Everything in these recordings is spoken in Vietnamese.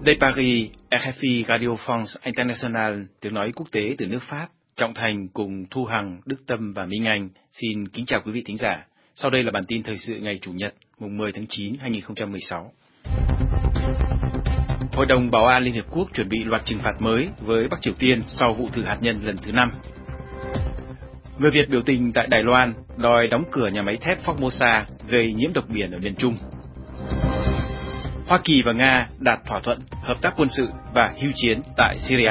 Đây Paris, RFI Radio France International, tiếng nói quốc tế từ nước Pháp, Trọng Thành cùng Thu Hằng, Đức Tâm và Minh Anh xin kính chào quý vị thính giả. Sau đây là bản tin thời sự ngày Chủ nhật, mùng 10 tháng 9, 2016. Hội đồng Bảo an Liên Hiệp Quốc chuẩn bị loạt trừng phạt mới với Bắc Triều Tiên sau vụ thử hạt nhân lần thứ 5. Người Việt biểu tình tại Đài Loan đòi đóng cửa nhà máy thép Formosa gây nhiễm độc biển ở miền Trung. Hoa Kỳ và Nga đạt thỏa thuận hợp tác quân sự và hưu chiến tại Syria.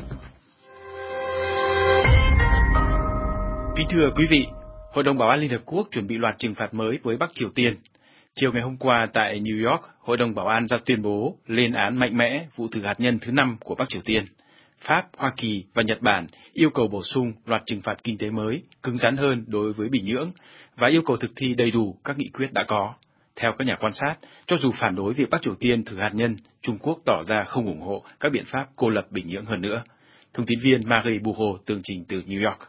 Kính thưa quý vị, Hội đồng Bảo an Liên Hợp Quốc chuẩn bị loạt trừng phạt mới với Bắc Triều Tiên. Chiều ngày hôm qua tại New York, Hội đồng Bảo an ra tuyên bố lên án mạnh mẽ vụ thử hạt nhân thứ 5 của Bắc Triều Tiên. Pháp, Hoa Kỳ và Nhật Bản yêu cầu bổ sung loạt trừng phạt kinh tế mới, cứng rắn hơn đối với Bình Nhưỡng và yêu cầu thực thi đầy đủ các nghị quyết đã có. Theo các nhà quan sát, cho dù phản đối việc Bắc Triều Tiên thử hạt nhân, Trung Quốc tỏ ra không ủng hộ các biện pháp cô lập Bình Nhưỡng hơn nữa. Thông tin viên Marie Bourreau tường trình từ New York.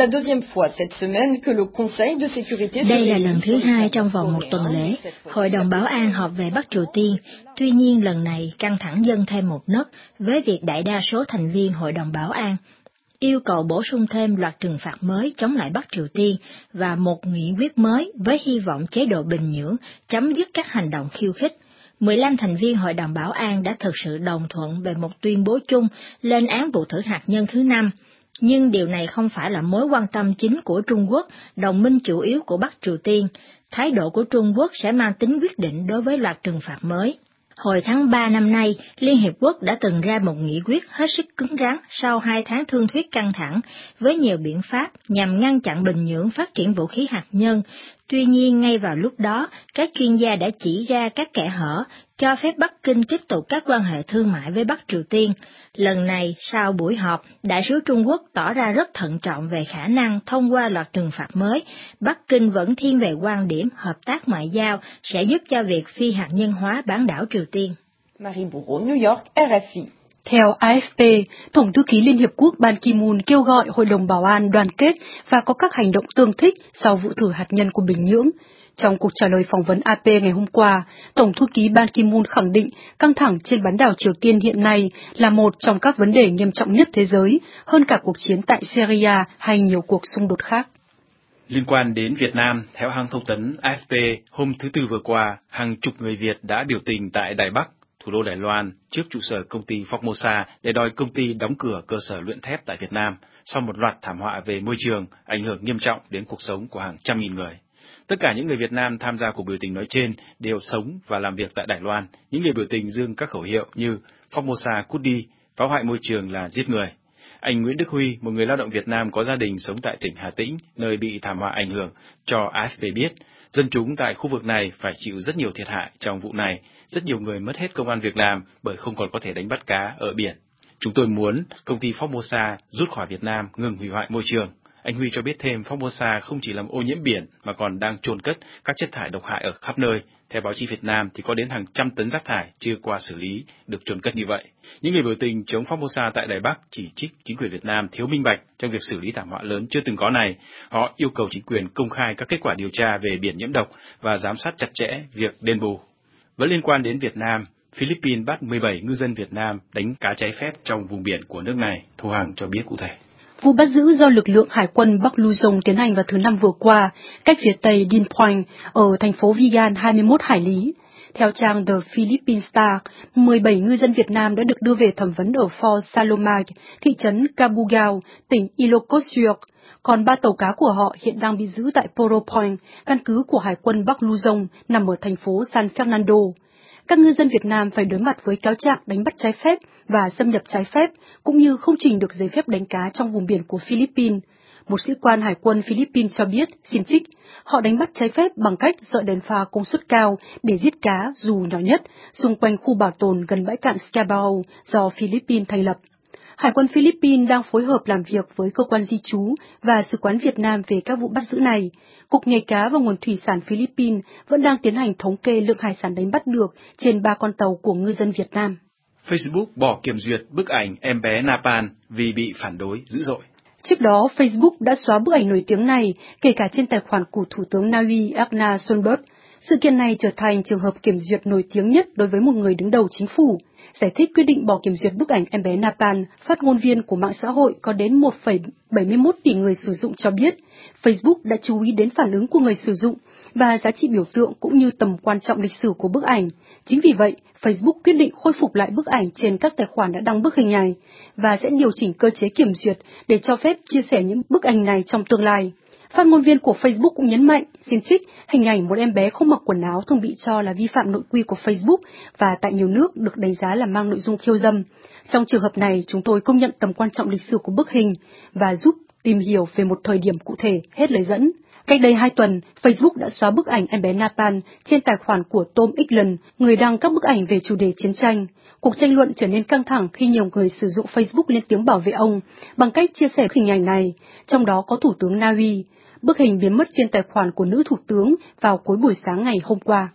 Đây là lần thứ 2 trong vòng một tuần lễ, Hội đồng Bảo an họp về Bắc Triều Tiên. Tuy nhiên, lần này căng thẳng dâng thêm một nấc với việc đại đa số thành viên Hội đồng Bảo an yêu cầu bổ sung thêm loạt trừng phạt mới chống lại Bắc Triều Tiên và một nghị quyết mới với hy vọng chế độ Bình Nhưỡng chấm dứt các hành động khiêu khích. 15 thành viên Hội đồng Bảo an đã thực sự đồng thuận về một tuyên bố chung lên án vụ thử hạt nhân thứ 5. Nhưng điều này không phải là mối quan tâm chính của Trung Quốc, đồng minh chủ yếu của Bắc Triều Tiên. Thái độ của Trung Quốc sẽ mang tính quyết định đối với loạt trừng phạt mới. Hồi tháng 3 năm nay, Liên Hiệp Quốc đã từng ra một nghị quyết hết sức cứng rắn sau 2 tháng thương thuyết căng thẳng, với nhiều biện pháp nhằm ngăn chặn Bình Nhưỡng phát triển vũ khí hạt nhân. Tuy nhiên, ngay vào lúc đó, các chuyên gia đã chỉ ra các kẽ hở, cho phép Bắc Kinh tiếp tục các quan hệ thương mại với Bắc Triều Tiên. Lần này, sau buổi họp, đại sứ Trung Quốc tỏ ra rất thận trọng về khả năng thông qua loạt trừng phạt mới. Bắc Kinh vẫn thiên về quan điểm hợp tác ngoại giao sẽ giúp cho việc phi hạt nhân hóa bán đảo Triều Tiên. Marie Bourreau, New York, RFI. Theo AFP, Tổng thư ký Liên Hiệp Quốc Ban Ki-moon kêu gọi Hội đồng Bảo an đoàn kết và có các hành động tương thích sau vụ thử hạt nhân của Bình Nhưỡng. Trong cuộc trả lời phỏng vấn AP ngày hôm qua, Tổng thư ký Ban Ki-moon khẳng định căng thẳng trên bán đảo Triều Tiên hiện nay là một trong các vấn đề nghiêm trọng nhất thế giới, hơn cả cuộc chiến tại Syria hay nhiều cuộc xung đột khác. Liên quan đến Việt Nam, theo hãng thông tấn AFP, hôm thứ Tư vừa qua, hàng chục người Việt đã biểu tình tại Đài Bắc, thủ đô Đài Loan, trước trụ sở công ty Formosa để đòi công ty đóng cửa cơ sở luyện thép tại Việt Nam sau một loạt thảm họa về môi trường ảnh hưởng nghiêm trọng đến cuộc sống của hàng trăm nghìn người. Tất cả những người Việt Nam tham gia cuộc biểu tình nói trên đều sống và làm việc tại Đài Loan. Những người biểu tình dương các khẩu hiệu như Formosa cút đi, phá hoại môi trường là giết người. Anh Nguyễn Đức Huy, một người lao động Việt Nam có gia đình sống tại tỉnh Hà Tĩnh, nơi bị thảm họa ảnh hưởng, cho AFP biết, dân chúng tại khu vực này phải chịu rất nhiều thiệt hại trong vụ này. Rất nhiều người mất hết công ăn việc làm bởi không còn có thể đánh bắt cá ở biển. Chúng tôi muốn công ty Formosa rút khỏi Việt Nam, ngừng hủy hoại môi trường. Anh Huy cho biết thêm Formosa không chỉ làm ô nhiễm biển mà còn đang chôn cất các chất thải độc hại ở khắp nơi. Theo báo chí Việt Nam thì có đến hàng trăm tấn rác thải chưa qua xử lý được chôn cất như vậy. Những người biểu tình chống Formosa tại Đài Bắc chỉ trích chính quyền Việt Nam thiếu minh bạch trong việc xử lý thảm họa lớn chưa từng có này. Họ yêu cầu chính quyền công khai các kết quả điều tra về biển nhiễm độc và giám sát chặt chẽ việc đền bù. Vẫn liên quan đến Việt Nam, Philippines bắt 17 ngư dân Việt Nam đánh cá trái phép trong vùng biển của nước này. Thu Hằng cho biết cụ thể. Vụ bắt giữ do lực lượng Hải quân Bắc Luzon tiến hành vào thứ Năm vừa qua, cách phía tây Din Point, ở thành phố Vigan 21 hải lý. Theo trang The Philippine Star, 17 ngư dân Việt Nam đã được đưa về thẩm vấn ở Fort Salomag, thị trấn Cabugao, tỉnh Ilocos Sur. Còn 3 tàu cá của họ hiện đang bị giữ tại Poro Point, căn cứ của Hải quân Bắc Luzon nằm ở thành phố San Fernando. Các ngư dân Việt Nam phải đối mặt với cáo trạng đánh bắt trái phép và xâm nhập trái phép, cũng như không trình được giấy phép đánh cá trong vùng biển của Philippines. Một sĩ quan Hải quân Philippines cho biết, xin trích, họ đánh bắt trái phép bằng cách dọi đèn pha công suất cao để giết cá dù nhỏ nhất xung quanh khu bảo tồn gần bãi cạn Scarborough do Philippines thành lập. Hải quân Philippines đang phối hợp làm việc với cơ quan di trú và Sứ quán Việt Nam về các vụ bắt giữ này. Cục Nghề cá và Nguồn thủy sản Philippines vẫn đang tiến hành thống kê lượng hải sản đánh bắt được trên 3 con tàu của ngư dân Việt Nam. Facebook bỏ kiểm duyệt bức ảnh em bé Nepal vì bị phản đối dữ dội. Trước đó, Facebook đã xóa bức ảnh nổi tiếng này, kể cả trên tài khoản của Thủ tướng Na Uy Agna Solberg. Sự kiện này trở thành trường hợp kiểm duyệt nổi tiếng nhất đối với một người đứng đầu chính phủ. Giải thích quyết định bỏ kiểm duyệt bức ảnh em bé Napalm, phát ngôn viên của mạng xã hội có đến 1,71 tỷ người sử dụng cho biết, Facebook đã chú ý đến phản ứng của người sử dụng và giá trị biểu tượng cũng như tầm quan trọng lịch sử của bức ảnh. Chính vì vậy, Facebook quyết định khôi phục lại bức ảnh trên các tài khoản đã đăng bức hình này và sẽ điều chỉnh cơ chế kiểm duyệt để cho phép chia sẻ những bức ảnh này trong tương lai. Phát ngôn viên của Facebook cũng nhấn mạnh, xin trích, hình ảnh một em bé không mặc quần áo thường bị cho là vi phạm nội quy của Facebook và tại nhiều nước được đánh giá là mang nội dung khiêu dâm. Trong trường hợp này, chúng tôi công nhận tầm quan trọng lịch sử của bức hình và giúp tìm hiểu về một thời điểm cụ thể, hết lời dẫn. Cách đây 2 tuần, Facebook đã xóa bức ảnh em bé Napalm trên tài khoản của Tom Eaglin, người đăng các bức ảnh về chủ đề chiến tranh. Cuộc tranh luận trở nên căng thẳng khi nhiều người sử dụng Facebook lên tiếng bảo vệ ông bằng cách chia sẻ hình ảnh này, trong đó có Thủ tướng Na Uy. Bức hình biến mất trên tài khoản của nữ thủ tướng vào cuối buổi sáng ngày hôm qua.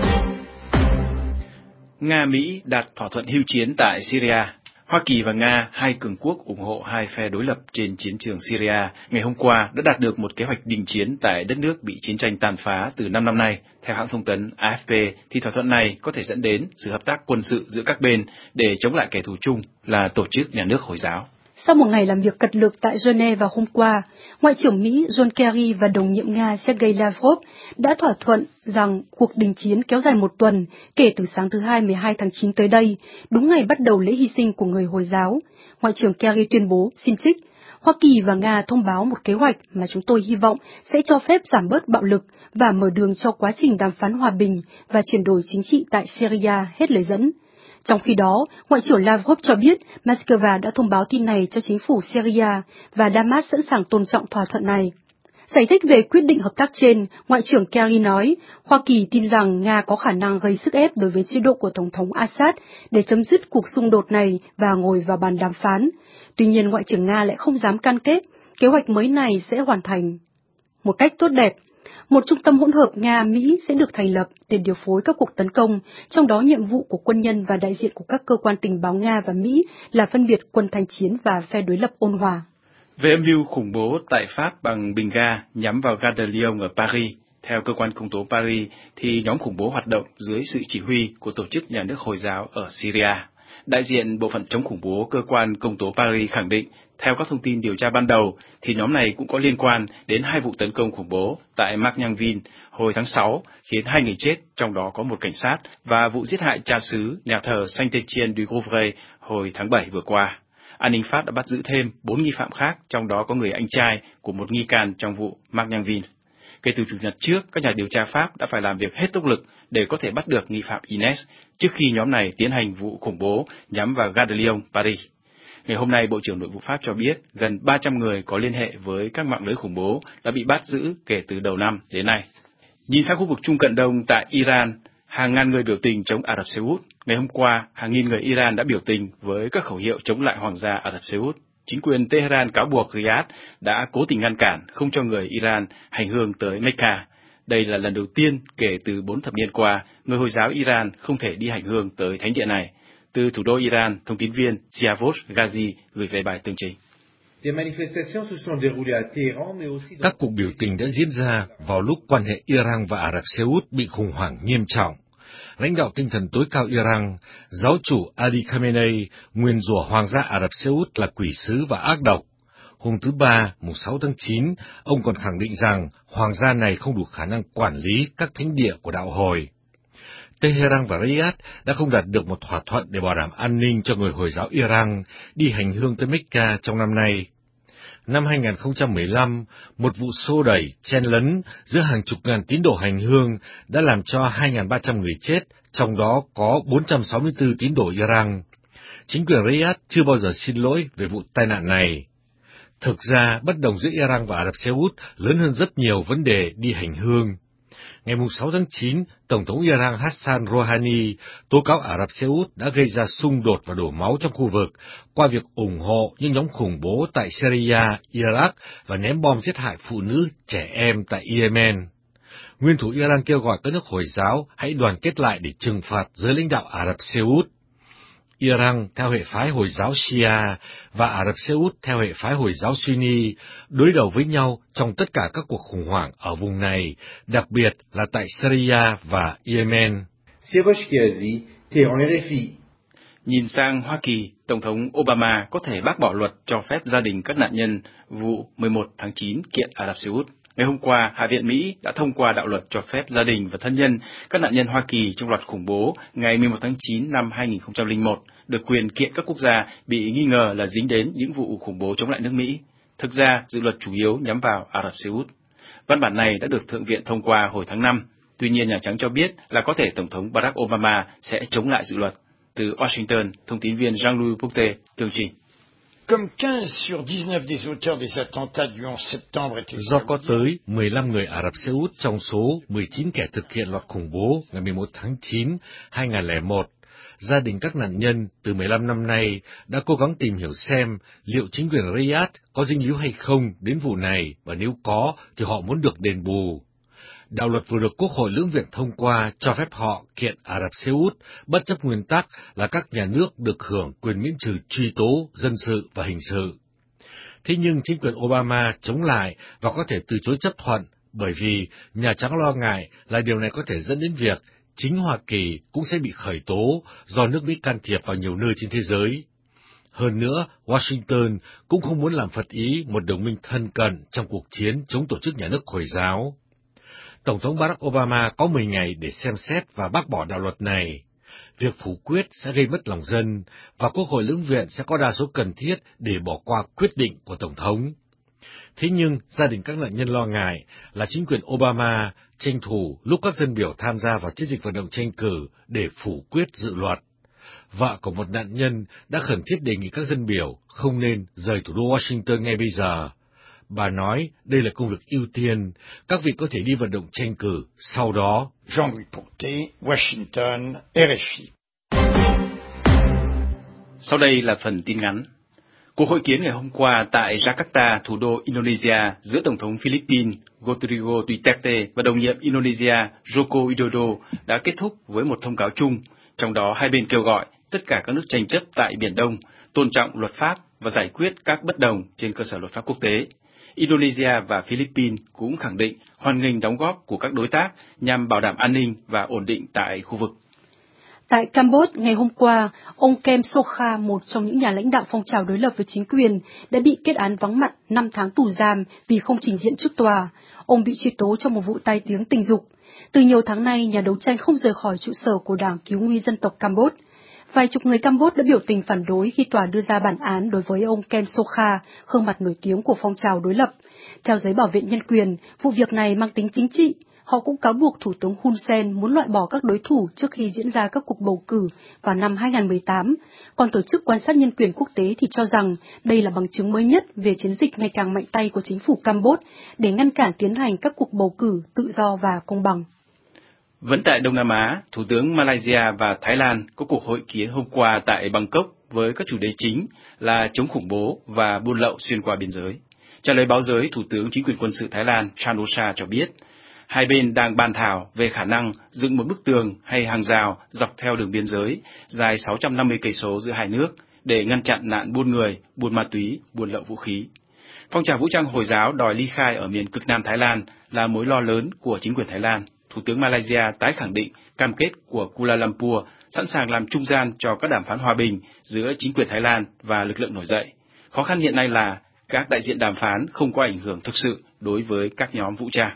Nga-Mỹ đạt thỏa thuận hưu chiến tại Syria. Hoa Kỳ và Nga, hai cường quốc ủng hộ hai phe đối lập trên chiến trường Syria, ngày hôm qua đã đạt được một kế hoạch đình chiến tại đất nước bị chiến tranh tàn phá từ 5 năm nay. Theo hãng thông tấn AFP, thì thỏa thuận này có thể dẫn đến sự hợp tác quân sự giữa các bên để chống lại kẻ thù chung là Tổ chức Nhà nước Hồi giáo. Sau một ngày làm việc cật lực tại Geneva hôm qua, Ngoại trưởng Mỹ John Kerry và đồng nhiệm Nga Sergei Lavrov đã thỏa thuận rằng cuộc đình chiến kéo dài 1 tuần kể từ sáng thứ Hai 12 tháng 9 tới đây, đúng ngày bắt đầu lễ hy sinh của người Hồi giáo. Ngoại trưởng Kerry tuyên bố, xin trích, Hoa Kỳ và Nga thông báo một kế hoạch mà chúng tôi hy vọng sẽ cho phép giảm bớt bạo lực và mở đường cho quá trình đàm phán hòa bình và chuyển đổi chính trị tại Syria, hết lời dẫn. Trong khi đó, Ngoại trưởng Lavrov cho biết Moscow đã thông báo tin này cho chính phủ Syria và Damas sẵn sàng tôn trọng thỏa thuận này. Giải thích về quyết định hợp tác trên, Ngoại trưởng Kerry nói, Hoa Kỳ tin rằng Nga có khả năng gây sức ép đối với chế độ của Tổng thống Assad để chấm dứt cuộc xung đột này và ngồi vào bàn đàm phán. Tuy nhiên, Ngoại trưởng Nga lại không dám cam kết kế hoạch mới này sẽ hoàn thành một cách tốt đẹp. Một trung tâm hỗn hợp Nga-Mỹ sẽ được thành lập để điều phối các cuộc tấn công, trong đó nhiệm vụ của quân nhân và đại diện của các cơ quan tình báo Nga và Mỹ là phân biệt quân thanh chiến và phe đối lập ôn hòa. Về âm mưu khủng bố tại Pháp bằng bình ga nhắm vào Gare de Lyon ở Paris, theo cơ quan công tố Paris, thì nhóm khủng bố hoạt động dưới sự chỉ huy của Tổ chức Nhà nước Hồi giáo ở Syria. Đại diện Bộ phận chống khủng bố cơ quan công tố Paris khẳng định, theo các thông tin điều tra ban đầu, thì nhóm này cũng có liên quan đến 2 vụ tấn công khủng bố tại Margnanville hồi tháng 6, khiến 2 người chết, trong đó có một cảnh sát, và vụ giết hại cha xứ nhà thờ Saint-Étienne-du-Rouvray hồi tháng 7 vừa qua. An ninh Pháp đã bắt giữ thêm 4 nghi phạm khác, trong đó có người anh trai của một nghi can trong vụ Margnanville. Kể từ Chủ nhật trước, các nhà điều tra Pháp đã phải làm việc hết tốc lực để có thể bắt được nghi phạm Ines trước khi nhóm này tiến hành vụ khủng bố nhắm vào Gare de Lyon, Paris. Ngày hôm nay, Bộ trưởng Nội vụ Pháp cho biết gần 300 người có liên hệ với các mạng lưới khủng bố đã bị bắt giữ kể từ đầu năm đến nay. Nhìn sang khu vực Trung Cận Đông tại Iran, hàng ngàn người biểu tình chống Ả Rập Xê Út. Ngày hôm qua, hàng nghìn người Iran đã biểu tình với các khẩu hiệu chống lại Hoàng gia Ả Rập Xê Út. Chính quyền Tehran cáo buộc Riyadh đã cố tình ngăn cản không cho người Iran hành hương tới Mecca. Đây là lần đầu tiên kể từ 4 thập niên qua, người Hồi giáo Iran không thể đi hành hương tới thánh địa này. Từ thủ đô Iran, thông tín viên Siavosh Ghazi gửi về bài tường trình. Các cuộc biểu tình đã diễn ra vào lúc quan hệ Iran và Ả Rập Xê Út bị khủng hoảng nghiêm trọng. Lãnh đạo tinh thần tối cao Iran, giáo chủ Ali Khamenei, nguyền rủa Hoàng gia Ả Rập Xê Út là quỷ sứ và ác độc. Hôm thứ Ba, mùng 6 tháng 9, ông còn khẳng định rằng Hoàng gia này không đủ khả năng quản lý các thánh địa của đạo Hồi. Tehran và Riyadh đã không đạt được một thỏa thuận để bảo đảm an ninh cho người Hồi giáo Iran đi hành hương tới Mecca trong năm nay. Năm 2015, một vụ xô đẩy, chen lấn giữa hàng chục ngàn tín đồ hành hương đã làm cho 2.300 người chết, trong đó có 464 tín đồ Iran. Chính quyền Riyadh chưa bao giờ xin lỗi về vụ tai nạn này. Thực ra, bất đồng giữa Iran và Ả Rập Xê Út lớn hơn rất nhiều vấn đề đi hành hương. Ngày 6 tháng 9, Tổng thống Iran Hassan Rouhani tố cáo Ả Rập Xê Út đã gây ra xung đột và đổ máu trong khu vực qua việc ủng hộ những nhóm khủng bố tại Syria, Iraq và ném bom giết hại phụ nữ, trẻ em tại Yemen. Nguyên thủ Iran kêu gọi các nước Hồi giáo hãy đoàn kết lại để trừng phạt giới lãnh đạo Ả Rập Xê Út. Iran theo hệ phái Hồi giáo Shia và Ả Rập Xê Út theo hệ phái Hồi giáo Sunni đối đầu với nhau trong tất cả các cuộc khủng hoảng ở vùng này, đặc biệt là tại Syria và Yemen. Nhìn sang Hoa Kỳ, Tổng thống Obama có thể bác bỏ luật cho phép gia đình các nạn nhân vụ 11 tháng 9 kiện Ả Rập Xê Út. Ngày hôm qua, Hạ viện Mỹ đã thông qua đạo luật cho phép gia đình và thân nhân các nạn nhân Hoa Kỳ trong loạt khủng bố ngày 11 tháng 9 năm 2001 được quyền kiện các quốc gia bị nghi ngờ là dính đến những vụ khủng bố chống lại nước Mỹ. Thực ra, dự luật chủ yếu nhắm vào Ả Rập Xê Út. Văn bản này đã được Thượng viện thông qua hồi tháng 5. Tuy nhiên, Nhà Trắng cho biết là có thể Tổng thống Barack Obama sẽ chống lại dự luật. Từ Washington, thông tín viên Jean-Louis Boutet tường trình. Do có tới 15 người Ả Rập Xê Út trong số 19 kẻ thực hiện loạt khủng bố ngày 11 tháng 9, 2001, gia đình các nạn nhân từ 15 năm nay đã cố gắng tìm hiểu xem liệu chính quyền Riyadh có dính líu hay không đến vụ này, và nếu có thì họ muốn được đền bù. Đạo luật vừa được Quốc hội lưỡng viện thông qua cho phép họ kiện Ả Rập Xê Út, bất chấp nguyên tắc là các nhà nước được hưởng quyền miễn trừ truy tố dân sự và hình sự. Thế nhưng chính quyền Obama chống lại và có thể từ chối chấp thuận, bởi vì Nhà Trắng lo ngại là điều này có thể dẫn đến việc chính Hoa Kỳ cũng sẽ bị khởi tố do nước Mỹ can thiệp vào nhiều nơi trên thế giới. Hơn nữa, Washington cũng không muốn làm phật ý một đồng minh thân cận trong cuộc chiến chống tổ chức nhà nước Hồi giáo. Tổng thống Barack Obama có 10 ngày để xem xét và bác bỏ đạo luật này. Việc phủ quyết sẽ gây mất lòng dân, và Quốc hội lưỡng viện sẽ có đa số cần thiết để bỏ qua quyết định của Tổng thống. Thế nhưng, gia đình các nạn nhân lo ngại là chính quyền Obama tranh thủ lúc các dân biểu tham gia vào chiến dịch vận động tranh cử để phủ quyết dự luật. Vợ của một nạn nhân đã khẩn thiết đề nghị các dân biểu không nên rời thủ đô Washington ngay bây giờ. Bà nói đây là công việc ưu tiên, các vị có thể đi vận động tranh cử sau đó. Jean-Louis Boutet, Washington, RFI. Sau đây là phần tin ngắn. Cuộc hội kiến ngày hôm qua tại Jakarta, thủ đô Indonesia, giữa Tổng thống Philippines Rodrigo Duterte và đồng nhiệm Indonesia Joko Widodo đã kết thúc với một thông cáo chung, trong đó hai bên kêu gọi tất cả các nước tranh chấp tại Biển Đông tôn trọng luật pháp và giải quyết các bất đồng trên cơ sở luật pháp quốc tế. Indonesia và Philippines cũng khẳng định hoan nghênh đóng góp của các đối tác nhằm bảo đảm an ninh và ổn định tại khu vực. Tại Campuchia, ngày hôm qua, ông Kem Sokha, một trong những nhà lãnh đạo phong trào đối lập với chính quyền, đã bị kết án vắng mặt 5 tháng tù giam vì không trình diện trước tòa. Ông bị truy tố trong một vụ tai tiếng tình dục. Từ nhiều tháng nay, nhà đấu tranh không rời khỏi trụ sở của Đảng Cứu nguy dân tộc Campuchia. Vài chục người Campuchia đã biểu tình phản đối khi tòa đưa ra bản án đối với ông Kem Sokha, gương mặt nổi tiếng của phong trào đối lập. Theo giới bảo vệ nhân quyền, vụ việc này mang tính chính trị. Họ cũng cáo buộc Thủ tướng Hun Sen muốn loại bỏ các đối thủ trước khi diễn ra các cuộc bầu cử vào năm 2018, còn Tổ chức Quan sát Nhân quyền Quốc tế thì cho rằng đây là bằng chứng mới nhất về chiến dịch ngày càng mạnh tay của chính phủ Campuchia để ngăn cản tiến hành các cuộc bầu cử tự do và công bằng. Vẫn tại Đông Nam Á, Thủ tướng Malaysia và Thái Lan có cuộc hội kiến hôm qua tại Bangkok với các chủ đề chính là chống khủng bố và buôn lậu xuyên qua biên giới. Trả lời báo giới, Thủ tướng Chính quyền quân sự Thái Lan Chan O-cha cho biết, hai bên đang bàn thảo về khả năng dựng một bức tường hay hàng rào dọc theo đường biên giới dài 650 cây số giữa hai nước để ngăn chặn nạn buôn người, buôn ma túy, buôn lậu vũ khí. Phong trào vũ trang Hồi giáo đòi ly khai ở miền cực Nam Thái Lan là mối lo lớn của chính quyền Thái Lan. Thủ tướng Malaysia tái khẳng định cam kết của Kuala Lumpur sẵn sàng làm trung gian cho các đàm phán hòa bình giữa chính quyền Thái Lan và lực lượng nổi dậy. Khó khăn hiện nay là các đại diện đàm phán không có ảnh hưởng thực sự đối với các nhóm vũ trang.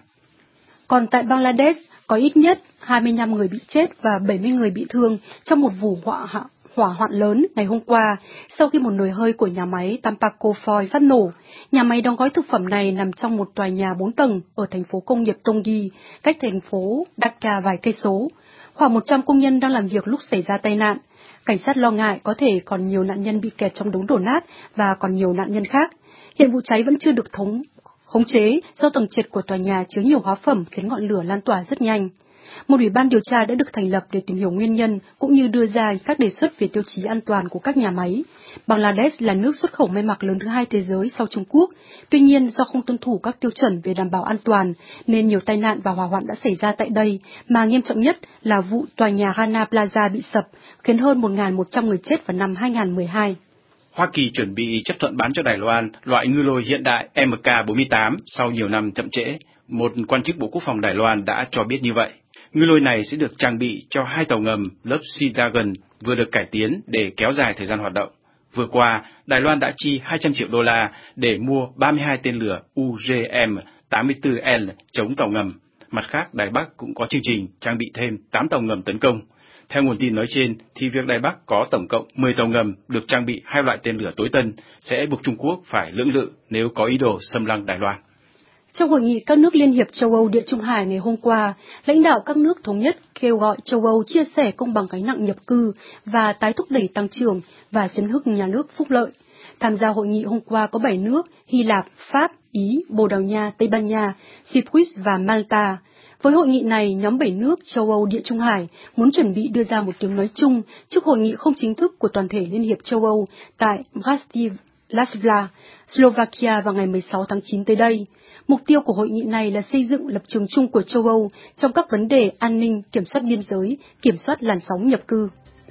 Còn tại Bangladesh, có ít nhất 25 người bị chết và 70 người bị thương trong một vụ hỏa hoạn lớn ngày hôm qua sau khi một nồi hơi của nhà máy Tampaco Foy phát nổ. Nhà máy đóng gói thực phẩm này nằm trong một tòa nhà 4 tầng ở thành phố công nghiệp Tongi, cách thành phố Dhaka vài cây số. Khoảng 100 công nhân đang làm việc lúc xảy ra tai nạn. Cảnh sát lo ngại có thể còn nhiều nạn nhân bị kẹt trong đống đổ nát và còn nhiều nạn nhân khác. Hiện vụ cháy vẫn chưa được khống chế do tầng trệt của tòa nhà chứa nhiều hóa phẩm khiến ngọn lửa lan tỏa rất nhanh. Một ủy ban điều tra đã được thành lập để tìm hiểu nguyên nhân cũng như đưa ra các đề xuất về tiêu chí an toàn của các nhà máy. Bangladesh là nước xuất khẩu may mặc lớn thứ hai thế giới sau Trung Quốc. Tuy nhiên, do không tuân thủ các tiêu chuẩn về đảm bảo an toàn, nên nhiều tai nạn và hỏa hoạn đã xảy ra tại đây, mà nghiêm trọng nhất là vụ tòa nhà Rana Plaza bị sập, khiến hơn 1.100 người chết vào năm 2012. Hoa Kỳ chuẩn bị chấp thuận bán cho Đài Loan loại ngư lôi hiện đại Mk-48 sau nhiều năm chậm trễ. Một quan chức Bộ Quốc phòng Đài Loan đã cho biết như vậy. Ngư lôi này sẽ được trang bị cho 2 tàu ngầm lớp Sea Dragon vừa được cải tiến để kéo dài thời gian hoạt động. Vừa qua, Đài Loan đã chi 200 triệu đô la để mua 32 tên lửa UGM-84L chống tàu ngầm. Mặt khác, Đài Bắc cũng có chương trình trang bị thêm 8 tàu ngầm tấn công. Theo nguồn tin nói trên, thì việc Đài Bắc có tổng cộng 10 tàu ngầm được trang bị 2 loại tên lửa tối tân sẽ buộc Trung Quốc phải lưỡng lự nếu có ý đồ xâm lăng Đài Loan. Trong hội nghị các nước Liên hiệp châu Âu Địa Trung Hải ngày hôm qua, lãnh đạo các nước thống nhất kêu gọi châu Âu chia sẻ công bằng gánh nặng nhập cư và tái thúc đẩy tăng trưởng và chấn hưng nhà nước phúc lợi. Tham gia hội nghị hôm qua có 7 nước Hy Lạp, Pháp, Ý, Bồ Đào Nha, Tây Ban Nha, Cyprus và Malta. Với hội nghị này, nhóm 7 nước châu Âu Địa Trung Hải muốn chuẩn bị đưa ra một tiếng nói chung trước hội nghị không chính thức của toàn thể Liên hiệp châu Âu tại Bratislava, Slovakia vào ngày 16 tháng 9 tới đây. Mục tiêu của hội nghị này là xây dựng lập trường chung của châu Âu trong các vấn đề an ninh, kiểm soát biên giới, kiểm soát làn sóng nhập cư.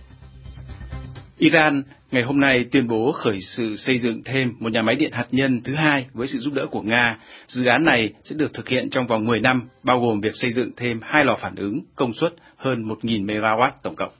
Iran ngày hôm nay tuyên bố khởi sự xây dựng thêm một nhà máy điện hạt nhân thứ hai với sự giúp đỡ của Nga. Dự án này sẽ được thực hiện trong vòng 10 năm, bao gồm việc xây dựng thêm 2 lò phản ứng công suất hơn 1.000 MW tổng cộng.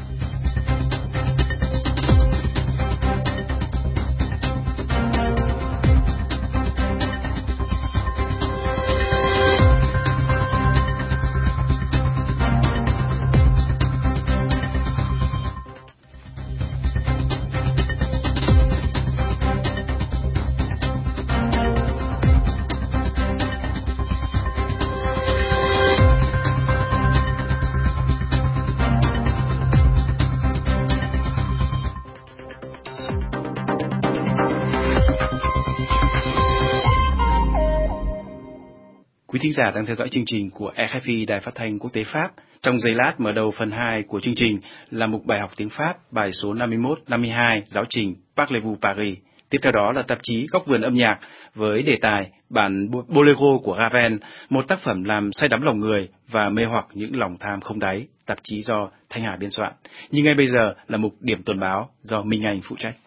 Quý thính giả đang theo dõi chương trình của RFI Đài Phát thanh Quốc tế Pháp. Trong giây lát mở đầu phần 2 của chương trình là mục bài học tiếng Pháp, bài số 51-52, giáo trình Parlez-vous Paris. Tiếp theo đó là tạp chí Góc vườn âm nhạc với đề tài bản Bolero của Ravel, một tác phẩm làm say đắm lòng người và mê hoặc những lòng tham không đáy, tạp chí do Thanh Hà biên soạn. Nhưng ngay bây giờ là mục điểm tuần báo do Minh Anh phụ trách.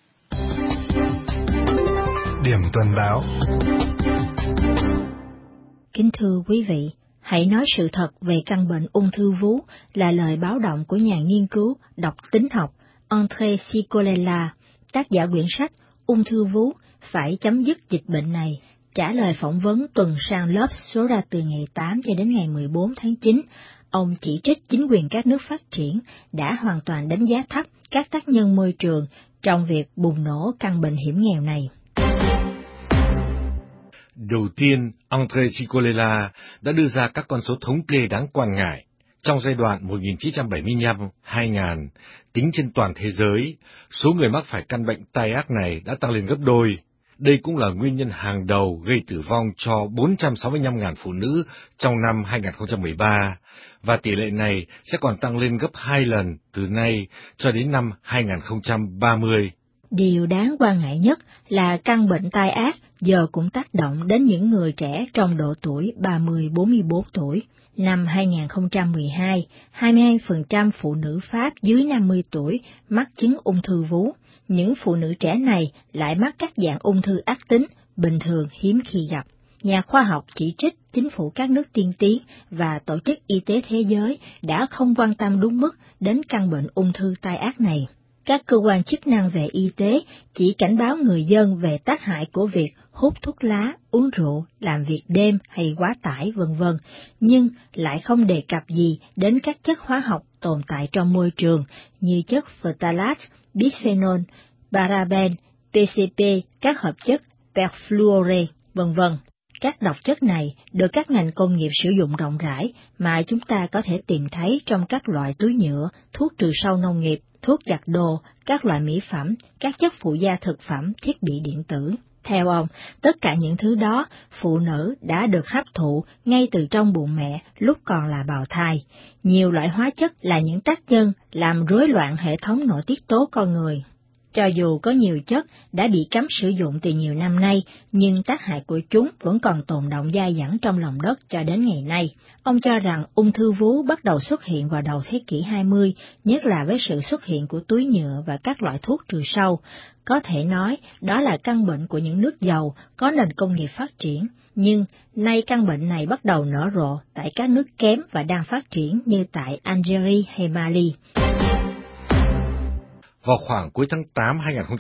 Điểm tuần báo. Kính thưa quý vị, hãy nói sự thật về căn bệnh ung thư vú là lời báo động của nhà nghiên cứu độc tính học André Cicolella, tác giả quyển sách Ung thư vú, phải chấm dứt dịch bệnh này. Trả lời phỏng vấn tuần sang lớp số ra từ ngày 8 cho đến ngày 14 tháng 9, ông chỉ trích chính quyền các nước phát triển đã hoàn toàn đánh giá thấp các tác nhân môi trường trong việc bùng nổ căn bệnh hiểm nghèo này. Đầu tiên, André Cicolella đã đưa ra các con số thống kê đáng quan ngại. Trong giai đoạn 1975-2000, tính trên toàn thế giới, số người mắc phải căn bệnh tai ác này đã tăng lên gấp đôi. Đây cũng là nguyên nhân hàng đầu gây tử vong cho 465.000 phụ nữ trong năm 2013, và tỷ lệ này sẽ còn tăng lên gấp 2 lần từ nay cho đến năm 2030. Điều đáng quan ngại nhất là căn bệnh tai ác giờ cũng tác động đến những người trẻ trong độ tuổi 30-44 tuổi. Năm 2012, 22% phụ nữ Pháp dưới 50 tuổi mắc chứng ung thư vú. Những phụ nữ trẻ này lại mắc các dạng ung thư ác tính, bình thường hiếm khi gặp. Nhà khoa học chỉ trích chính phủ các nước tiên tiến và Tổ chức Y tế Thế giới đã không quan tâm đúng mức đến căn bệnh ung thư tai ác này. Các cơ quan chức năng về y tế chỉ cảnh báo người dân về tác hại của việc hút thuốc lá, uống rượu, làm việc đêm hay quá tải v.v., nhưng lại không đề cập gì đến các chất hóa học tồn tại trong môi trường như chất phthalates, bisphenol, paraben, PCP, các hợp chất perfluore, v.v. Các độc chất này được các ngành công nghiệp sử dụng rộng rãi mà chúng ta có thể tìm thấy trong các loại túi nhựa, thuốc trừ sâu nông nghiệp, thuốc giặt đồ, các loại mỹ phẩm, các chất phụ gia thực phẩm, thiết bị điện tử. Theo ông, tất cả những thứ đó, phụ nữ đã được hấp thụ ngay từ trong bụng mẹ lúc còn là bào thai. Nhiều loại hóa chất là những tác nhân làm rối loạn hệ thống nội tiết tố con người. Cho dù có nhiều chất đã bị cấm sử dụng từ nhiều năm nay, nhưng tác hại của chúng vẫn còn tồn đọng dai dẳng trong lòng đất cho đến ngày nay. Ông cho rằng ung thư vú bắt đầu xuất hiện vào đầu thế kỷ 20, nhất là với sự xuất hiện của túi nhựa và các loại thuốc trừ sâu. Có thể nói, đó là căn bệnh của những nước giàu, có nền công nghiệp phát triển. Nhưng, nay căn bệnh này bắt đầu nở rộ tại các nước kém và đang phát triển như tại Algeria hay Mali. Vào khoảng cuối tháng 8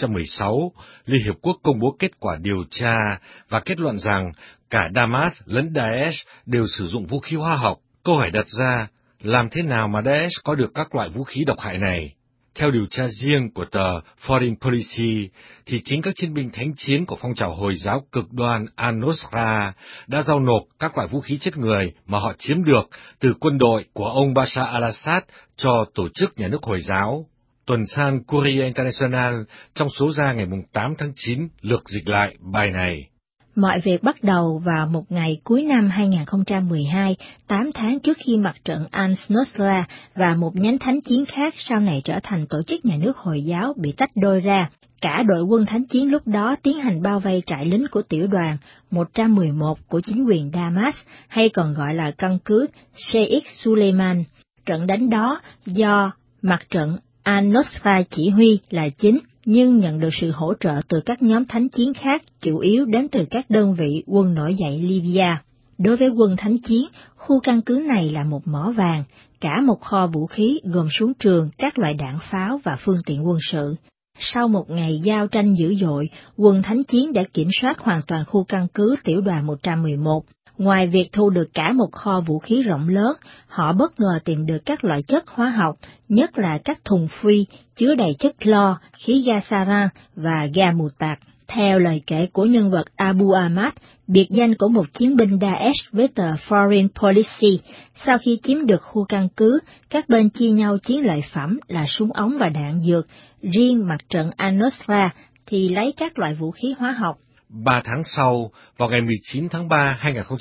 2016, Liên Hiệp Quốc công bố kết quả điều tra và kết luận rằng cả Damas lẫn Daesh đều sử dụng vũ khí hóa học. Câu hỏi đặt ra, làm thế nào mà Daesh có được các loại vũ khí độc hại này? Theo điều tra riêng của tờ Foreign Policy, thì chính các chiến binh thánh chiến của phong trào Hồi giáo cực đoan Al-Nusra đã giao nộp các loại vũ khí chết người mà họ chiếm được từ quân đội của ông Bashar al-Assad cho tổ chức nhà nước Hồi giáo. Tuần san Courier International trong số ra ngày 8 tháng 9 lược dịch lại bài này. Mọi việc bắt đầu vào một ngày cuối năm 2012, 8 tháng trước khi mặt trận Al-Nusra và một nhánh thánh chiến khác sau này trở thành tổ chức nhà nước Hồi giáo bị tách đôi ra. Cả đội quân thánh chiến lúc đó tiến hành bao vây trại lính của tiểu đoàn 111 của chính quyền Damas, hay còn gọi là căn cứ Sheikh Suleiman. Trận đánh đó do mặt trận Al-Nusra chỉ huy là chính, nhưng nhận được sự hỗ trợ từ các nhóm thánh chiến khác, chủ yếu đến từ các đơn vị quân nổi dậy Libya. Đối với quân thánh chiến, khu căn cứ này là một mỏ vàng, cả một kho vũ khí gồm súng trường, các loại đạn pháo và phương tiện quân sự. Sau một ngày giao tranh dữ dội, quân thánh chiến đã kiểm soát hoàn toàn khu căn cứ tiểu đoàn 111. Ngoài việc thu được cả một kho vũ khí rộng lớn, họ bất ngờ tìm được các loại chất hóa học, nhất là các thùng phi chứa đầy chất clo, khí ga sarin và ga mù tạt. Theo lời kể của nhân vật Abu Ahmad, biệt danh của một chiến binh Daesh với tờ Foreign Policy, sau khi chiếm được khu căn cứ, các bên chia nhau chiến lợi phẩm là súng ống và đạn dược, riêng mặt trận Al-Nusra thì lấy các loại vũ khí hóa học. 3 tháng sau, vào ngày 19 tháng 3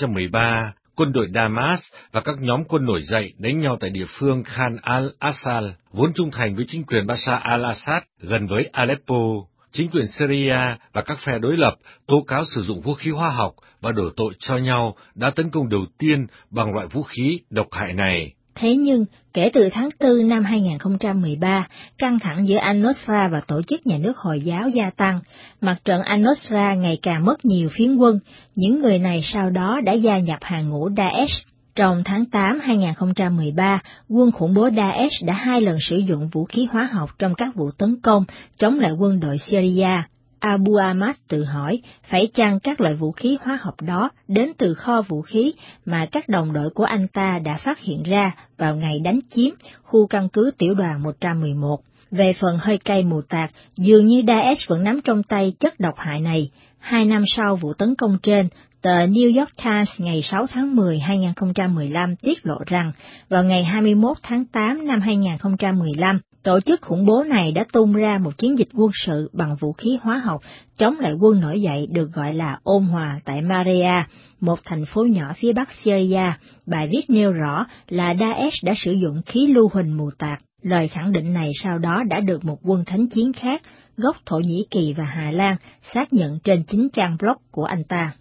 2013, quân đội Damas và các nhóm quân nổi dậy đánh nhau tại địa phương Khan al-Assal, vốn trung thành với chính quyền Bashar al-Assad gần với Aleppo. Chính quyền Syria và các phe đối lập tố cáo sử dụng vũ khí hóa học và đổ tội cho nhau đã tấn công đầu tiên bằng loại vũ khí độc hại này. Thế nhưng, kể từ tháng 4 năm 2013, căng thẳng giữa Al-Nusra và tổ chức nhà nước Hồi giáo gia tăng. Mặt trận Al-Nusra ngày càng mất nhiều phiến quân, những người này sau đó đã gia nhập hàng ngũ Daesh. Trong tháng 8 2013, quân khủng bố Daesh đã 2 lần sử dụng vũ khí hóa học trong các vụ tấn công chống lại quân đội Syria. Abu Ahmad tự hỏi, phải chăng các loại vũ khí hóa học đó đến từ kho vũ khí mà các đồng đội của anh ta đã phát hiện ra vào ngày đánh chiếm khu căn cứ tiểu đoàn 111. Về phần hơi cay mù tạt, dường như Daesh vẫn nắm trong tay chất độc hại này. 2 năm sau vụ tấn công trên, tờ New York Times ngày 6 tháng 10 2015 tiết lộ rằng, vào ngày 21 tháng 8 năm 2015, tổ chức khủng bố này đã tung ra một chiến dịch quân sự bằng vũ khí hóa học chống lại quân nổi dậy được gọi là ôn hòa tại Maria, một thành phố nhỏ phía bắc Syria. Bài viết nêu rõ là Daesh đã sử dụng khí lưu huỳnh mù tạt. Lời khẳng định này sau đó đã được một quân thánh chiến khác, gốc Thổ Nhĩ Kỳ và Hà Lan, xác nhận trên chính trang blog của anh ta.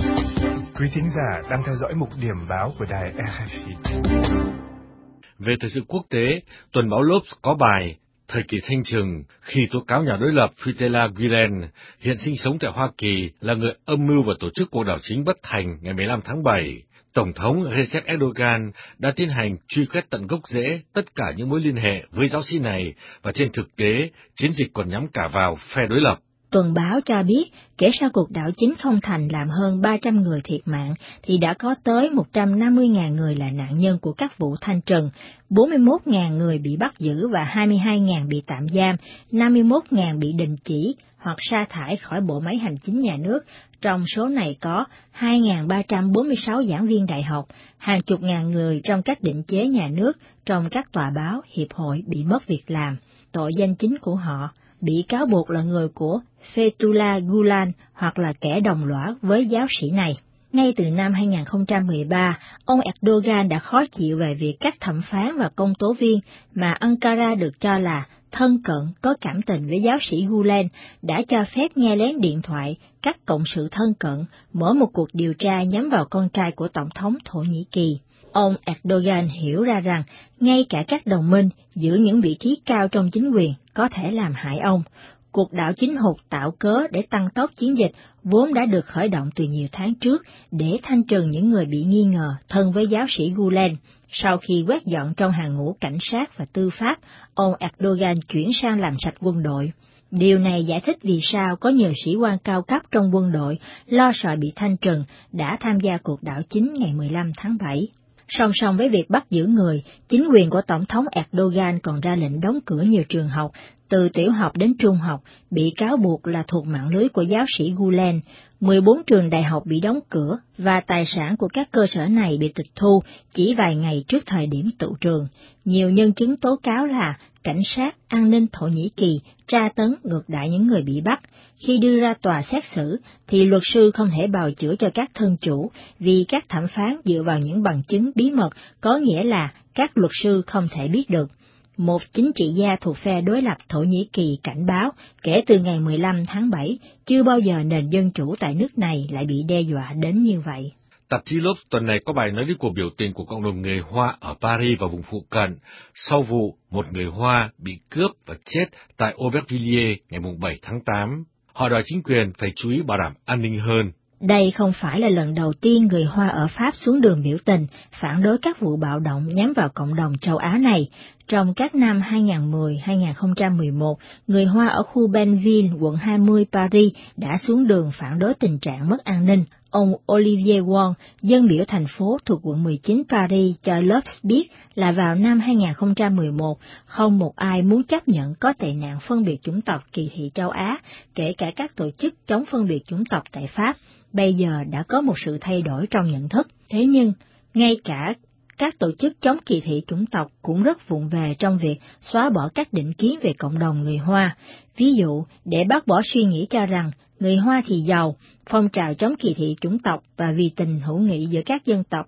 Quý thính giả đang theo dõi mục điểm báo của đài RFI. Về thời sự quốc tế, tuần báo Lobs có bài Thời kỳ thanh trừng khi tố cáo nhà đối lập Fethullah Gulen, hiện sinh sống tại Hoa Kỳ, là người âm mưu và tổ chức cuộc đảo chính bất thành ngày 15 tháng 7. Tổng thống Recep Erdogan đã tiến hành truy quét tận gốc rễ tất cả những mối liên hệ với giáo sĩ này, và trên thực tế, chiến dịch còn nhắm cả vào phe đối lập. Tuần báo cho biết, kể sau cuộc đảo chính không thành làm hơn 300 người thiệt mạng, thì đã có tới 150.000 người là nạn nhân của các vụ thanh trừng, 41.000 người bị bắt giữ và 22.000 bị tạm giam, 51.000 bị đình chỉ hoặc sa thải khỏi bộ máy hành chính nhà nước. Trong số này có 2.346 giảng viên đại học, hàng chục ngàn người trong các định chế nhà nước, trong các tòa báo, hiệp hội bị mất việc làm. Tội danh chính của họ, bị cáo buộc là người của Fethullah Gulen hoặc là kẻ đồng lõa với giáo sĩ này. Ngay từ năm 2013, ông Erdogan đã khó chịu về việc các thẩm phán và công tố viên mà Ankara được cho là thân cận có cảm tình với giáo sĩ Gulen đã cho phép nghe lén điện thoại các cộng sự thân cận, mở một cuộc điều tra nhắm vào con trai của Tổng thống Thổ Nhĩ Kỳ. Ông Erdogan hiểu ra rằng ngay cả các đồng minh giữ những vị trí cao trong chính quyền có thể làm hại ông. Cuộc đảo chính hụt tạo cớ để tăng tốc chiến dịch vốn đã được khởi động từ nhiều tháng trước để thanh trừng những người bị nghi ngờ thân với giáo sĩ Gulen. Sau khi quét dọn trong hàng ngũ cảnh sát và tư pháp, ông Erdogan chuyển sang làm sạch quân đội. Điều này giải thích vì sao có nhiều sĩ quan cao cấp trong quân đội lo sợ bị thanh trừng đã tham gia cuộc đảo chính ngày 15 tháng 7. Song song với việc bắt giữ người, chính quyền của Tổng thống Erdogan còn ra lệnh đóng cửa nhiều trường học, từ tiểu học đến trung học, bị cáo buộc là thuộc mạng lưới của giáo sĩ Gulen. 14 trường đại học bị đóng cửa và tài sản của các cơ sở này bị tịch thu chỉ vài ngày trước thời điểm tựu trường. Nhiều nhân chứng tố cáo là cảnh sát, an ninh Thổ Nhĩ Kỳ tra tấn ngược đãi những người bị bắt. Khi đưa ra tòa xét xử, thì luật sư không thể bào chữa cho các thân chủ vì các thẩm phán dựa vào những bằng chứng bí mật, có nghĩa là các luật sư không thể biết được. Một chính trị gia thuộc phe đối lập Thổ Nhĩ Kỳ cảnh báo, kể từ ngày 15 tháng 7, chưa bao giờ nền dân chủ tại nước này lại bị đe dọa đến như vậy. Tạp chí Lobs tuần này có bài nói đến cuộc biểu tình của cộng đồng người Hoa ở Paris và vùng phụ cận, sau vụ một người Hoa bị cướp và chết tại Aubervilliers ngày 7 tháng 8. Họ đòi chính quyền phải chú ý bảo đảm an ninh hơn. Đây không phải là lần đầu tiên người Hoa ở Pháp xuống đường biểu tình, phản đối các vụ bạo động nhắm vào cộng đồng châu Á này. Trong các năm 2010-2011, người Hoa ở khu Belleville, quận 20 Paris đã xuống đường phản đối tình trạng mất an ninh. Ông Olivier Wong, dân biểu thành phố thuộc quận 19 Paris, cho Lobs biết là vào năm 2011, không một ai muốn chấp nhận có tệ nạn phân biệt chủng tộc kỳ thị châu Á, kể cả các tổ chức chống phân biệt chủng tộc tại Pháp. Bây giờ đã có một sự thay đổi trong nhận thức. Thế nhưng, ngay cả các tổ chức chống kỳ thị chủng tộc cũng rất vụng về trong việc xóa bỏ các định kiến về cộng đồng người Hoa. Ví dụ, để bác bỏ suy nghĩ cho rằng người Hoa thì giàu, phong trào chống kỳ thị chủng tộc và vì tình hữu nghị giữa các dân tộc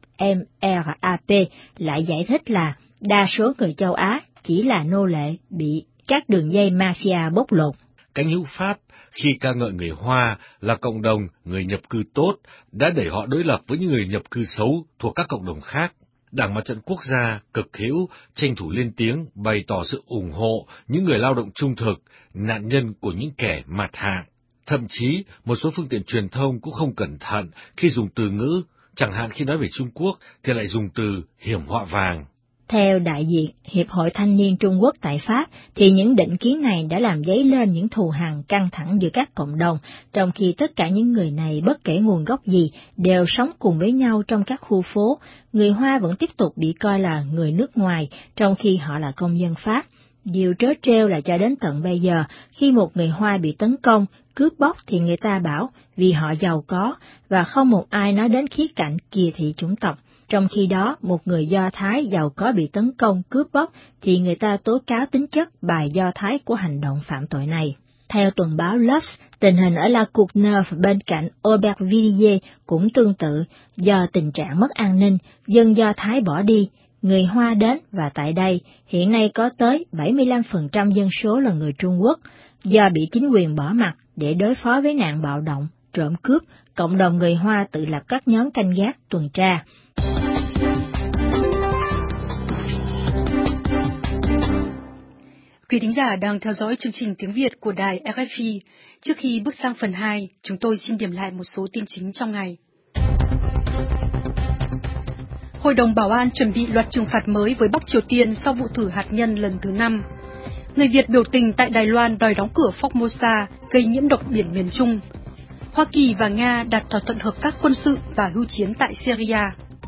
MRAP lại giải thích là đa số người châu Á chỉ là nô lệ bị các đường dây mafia bóc lột. Cánh hữu Pháp khi ca ngợi người Hoa là cộng đồng người nhập cư tốt đã đẩy họ đối lập với những người nhập cư xấu thuộc các cộng đồng khác. Đảng Mặt trận Quốc gia cực hữu tranh thủ lên tiếng bày tỏ sự ủng hộ những người lao động trung thực, nạn nhân của những kẻ mạt hạng. Thậm chí, một số phương tiện truyền thông cũng không cẩn thận khi dùng từ ngữ, chẳng hạn khi nói về Trung Quốc thì lại dùng từ hiểm họa vàng. Theo đại diện Hiệp hội Thanh niên Trung Quốc tại Pháp, thì những định kiến này đã làm dấy lên những thù hằn căng thẳng giữa các cộng đồng, trong khi tất cả những người này bất kể nguồn gốc gì đều sống cùng với nhau trong các khu phố. Người Hoa vẫn tiếp tục bị coi là người nước ngoài, trong khi họ là công dân Pháp. Điều trớ trêu là cho đến tận bây giờ, khi một người Hoa bị tấn công, cướp bóc thì người ta bảo vì họ giàu có, và không một ai nói đến khía cạnh kỳ thị chủng tộc. Trong khi đó, một người Do Thái giàu có bị tấn công, cướp bóc, thì người ta tố cáo tính chất bài Do Thái của hành động phạm tội này. Theo tuần báo Lobs, tình hình ở La Courneuve bên cạnh Aubervilliers cũng tương tự. Do tình trạng mất an ninh, dân Do Thái bỏ đi, người Hoa đến và tại đây, hiện nay có tới 75% dân số là người Trung Quốc. Do bị chính quyền bỏ mặc để đối phó với nạn bạo động, trộm cướp, cộng đồng người Hoa tự lập các nhóm canh gác, tuần tra. Quý thính giả đang theo dõi chương trình tiếng Việt của đài RFI. Trước khi bước sang phần 2, chúng tôi xin điểm lại một số tin chính trong ngày. Hội đồng Bảo an chuẩn bị loạt trừng phạt mới với Bắc Triều Tiên sau vụ thử hạt nhân lần thứ 5. Người Việt biểu tình tại Đài Loan đòi đóng cửa Formosa gây nhiễm độc biển miền Trung. Hoa Kỳ và Nga đạt thỏa thuận hợp tác quân sự và hưu chiến tại Syria.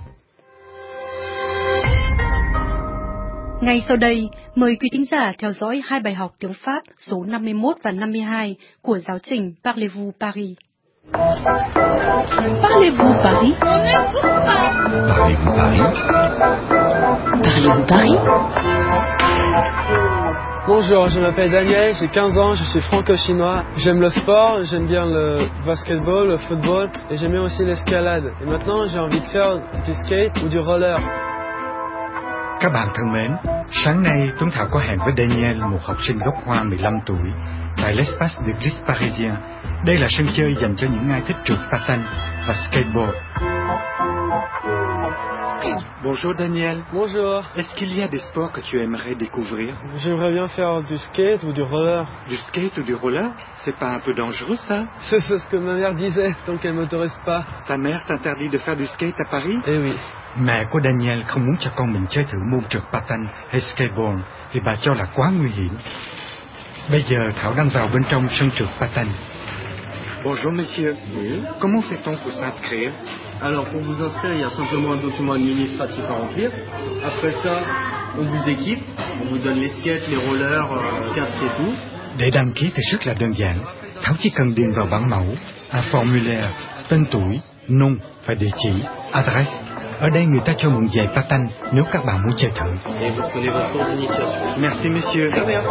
Ngay sau đây, mời quý thính giả theo dõi 2 bài học tiếng Pháp số 51 và 52 của giáo trình Parlez-vous Paris. Parlez-vous Paris? Parlez-vous Paris? Parlez-vous Paris? Bonjour, je m'appelle Daniel, j'ai 15 ans, je suis franco-chinois. J'aime le sport, j'aime bien le basketball, le football et j'aime bien aussi l'escalade. Et maintenant, j'ai envie de faire du skate ou du roller. Các bạn thân mến, sáng nay Tuấn Thảo có hẹn với Daniel, một học sinh gốc Hoa 15 tuổi, tại l'Espace de Glisse Parisien. Đây là sân chơi dành cho những ai thích trượt patin và skateboard. Bonjour Daniel. Bonjour. Est-ce qu'il y a des sports que tu aimerais découvrir? J'aimerais bien faire du skate ou du roller. Du skate ou du roller? C'est pas un peu dangereux ça? C'est ce que ma mère disait, donc elle m'autorise pas. Ta mère t'interdit de faire du skate à Paris? Eh oui. Mẹ của Daniel không muốn cho con mình chơi thử môn trượt patin hay skateboard vì bà cho là quá nguy hiểm. Bây giờ Thảo đang vào bên trong sân trượt patin. Bonjour monsieur. Oui. Comment fait-on pour s'inscrire? Alors pour vous inscrire, il y a simplement un document administratif à remplir. Après ça, on vous équipe, on vous donne les skates, les rollers, casque et tout. Để đăng ký thì rất là đơn giản. Thảo chỉ cần điền vào bảng mẫu, un formulaire, tên tuổi, nom và địa chỉ, adresse. Ở đây người ta cho mượn giày patin nếu các bạn muốn chơi thử. Et vous prenez votre cours d'initiation. Merci monsieur. De rien.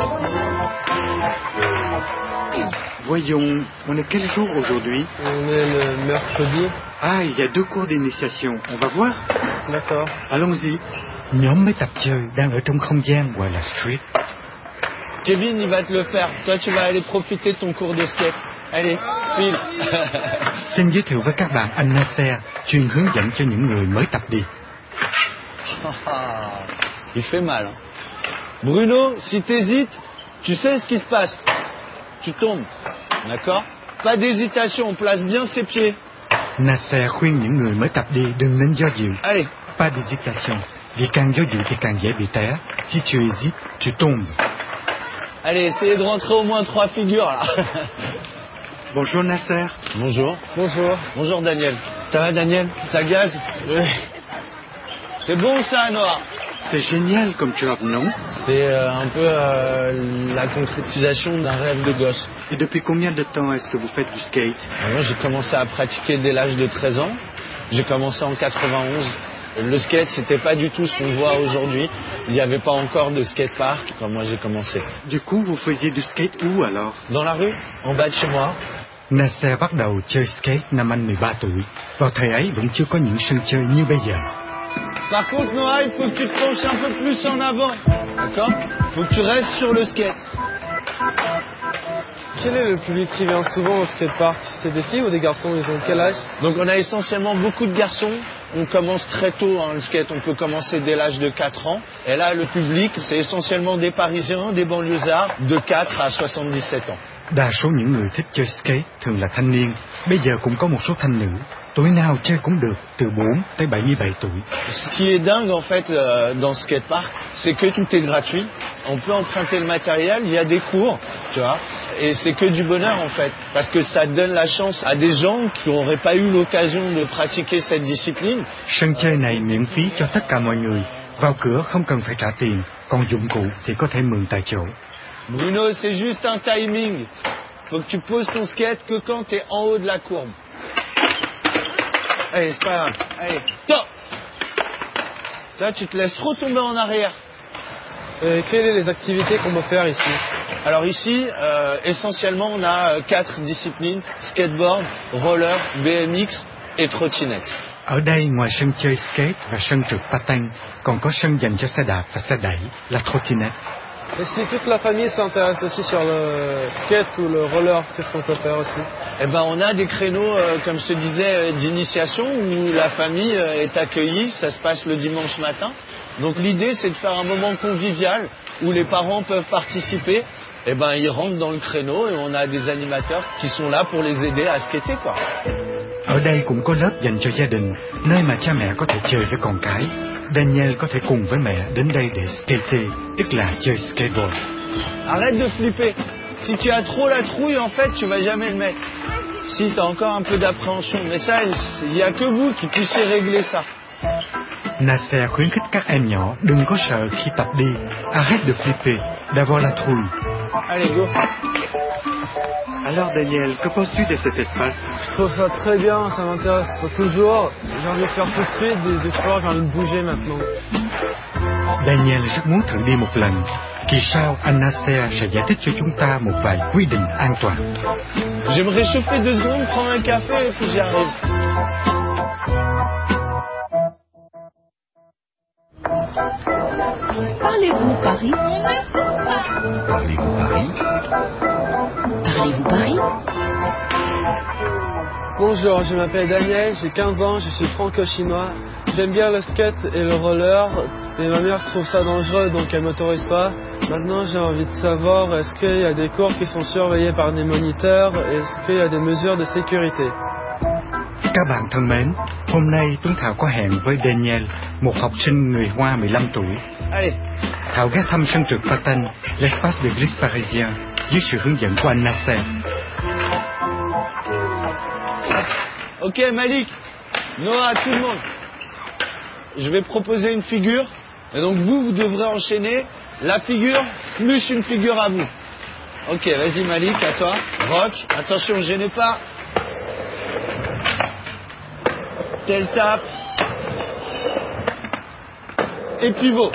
Voyons, on est quel jour aujourd'hui? On est le mercredi. Ah, il y a 2 cours d'initiation. On va voir? D'accord. Allons-y. Nhóm mấy tập chơi đang ở trong không gian gọi là street. Kevin, il va te le faire. Toi, tu vas aller profiter de ton cours de skate. Allez, file. Xin giới thiệu với các bạn anh Nasser, chuyên hướng dẫn cho những người mới tập đi. Il fait mal. Hein. Bruno, si t'hésites, tu sais ce qui se passe. Tu tombes. D'accord? Pas d'hésitation, on place bien ses pieds. Nasser khuyên những người mới tập đi đừng nên do dự. Allez. Pas d'hésitation. Vì càng do dự thì càng dễ bị té. Si tu hésites, tu tombes. Allez, essayez de rentrer au moins 3 figures là. Bonjour Nasser. Bonjour. Bonjour. Bonjour Daniel. Ça va Daniel? Ça gaze? Oui. C'est bon ça, Noah? C'est génial comme job, non? C'est un peu la concrétisation d'un rêve de gosse. Et depuis combien de temps est-ce que vous faites du skate? Moi, j'ai commencé à pratiquer dès l'âge de 13 ans. J'ai commencé en 91. Le skate, c'était pas du tout ce qu'on voit aujourd'hui. Il n'y avait pas encore de skatepark quand moi j'ai commencé. Du coup, vous faisiez du skate où alors? Dans la rue, en bas de chez moi. Nasser bắt đầu chơi skate năm anh 13 tuổi. Vào thời ấy vẫn chưa có những sân chơi như bây giờ. Par contre, Noah, il faut que tu te penches un peu plus en avant. D'accord? Il faut que tu restes sur le skate. Quel est le public qui vient souvent au skatepark? C'est des filles ou des garçons? Ils ont quel âge? Donc on a essentiellement beaucoup de garçons. On commence très tôt le skate, on peut commencer dès l'âge de 4 ans. Et là, le public, c'est essentiellement des Parisiens, des banlieusards, de 4 à 77 ans. Đa số những người thích chơi skate thường là thanh niên. Bây giờ cũng có một số thanh nữ. Tuổi nào chơi cũng được, từ 4 tới 77 tuổi. Ce qui est dingue en fait dans ce skatepark, c'est que tout est gratuit. On peut emprunter le matériel, il y a des cours, tu vois, et c'est que du bonheur en fait, parce que ça donne la chance à des gens qui n'auraient pas eu l'occasion de pratiquer cette discipline. Sân chơi này miễn phí cho tất cả mọi người, vào cửa không cần phải trả tiền, còn dụng cụ thì có thể mượn tại chỗ. Bruno, c'est juste un timing. Faut que tu poses ton skate que quand tu es en haut de la courbe. Allez, c'est pas grave. Allez, top. Là, tu te laisses trop tomber en arrière. Et quelles sont les activités qu'on peut faire ici? Alors ici, essentiellement, on a 4 disciplines, skateboard, roller, BMX et trottinette. Ở đây ngoài sân chơi skate và sân trượt patin, còn có sân dành cho xe đạp và xe đẩy, la trottinette. Et si toute la famille s'intéresse aussi sur le skate ou le roller, qu'est-ce qu'on peut faire aussi? Eh ben, on a des créneaux, comme je te disais, d'initiation où la famille est accueillie. Ça se passe le dimanche matin. Donc l'idée, c'est de faire un moment convivial où les parents peuvent participer. Eh ben, ils rentrent dans le créneau et on a des animateurs qui sont là pour les aider à skater, quoi. Ở đây cũng có lớp dành cho gia đình, nơi mà cha mẹ có thể chơi với con cái. Daniel có thể cùng với mẹ đến đây để skate, tức là chơi skateboard. Arrête de flipper. Si tu as trop la trouille, en fait, tu vas jamais le mettre. Si tu as encore un peu d'appréhension, mais ça, il n'y a que vous qui puissiez régler ça. Nasser khuyến khích các em nhỏ đừng có sợ khi tập đi. Arrête de flipper, d'avoir la trouille. Allez, go. Alors Daniel, que penses-tu de cet espace? Je trouve ça très bien, ça m'intéresse toujours. J'ai envie de faire tout de suite du sport, j'ai envie de bouger maintenant. Daniel rất muốn thử đi một lần. Kỳ sau, anh Nasser sẽ giải thích cho chúng ta một vài quy định an toàn. Je vais me réchauffer 2 secondes, prendre un café et puis j'arrive. Parlez-vous Paris? Parlez-vous Paris? Parlez-vous Paris? Bonjour, je m'appelle Daniel, j'ai 15 ans, je suis franco-chinois. J'aime bien le skate et le roller, mais ma mère trouve ça dangereux donc elle m'autorise pas. Maintenant j'ai envie de savoir, est-ce qu'il y a des cours qui sont surveillés par des moniteurs, est-ce qu'il y a des mesures de sécurité? Các bạn thân mến, hôm nay Tuấn Thảo có hẹn với Daniel, một học sinh người Hoa 15 tuổi. Allez. Thảo ghé thăm sân trượt patin L'Espace de Glisse Parisien dưới sự hướng dẫn của anh Nasser. Ok Malik, Noah, tout le monde. Je vais proposer une figure, et donc vous devrez enchaîner la figure plus une figure à vous. Ok, vas-y Malik, à toi. Rock, attention, ne gênez pas. Tel tape. Et pivot.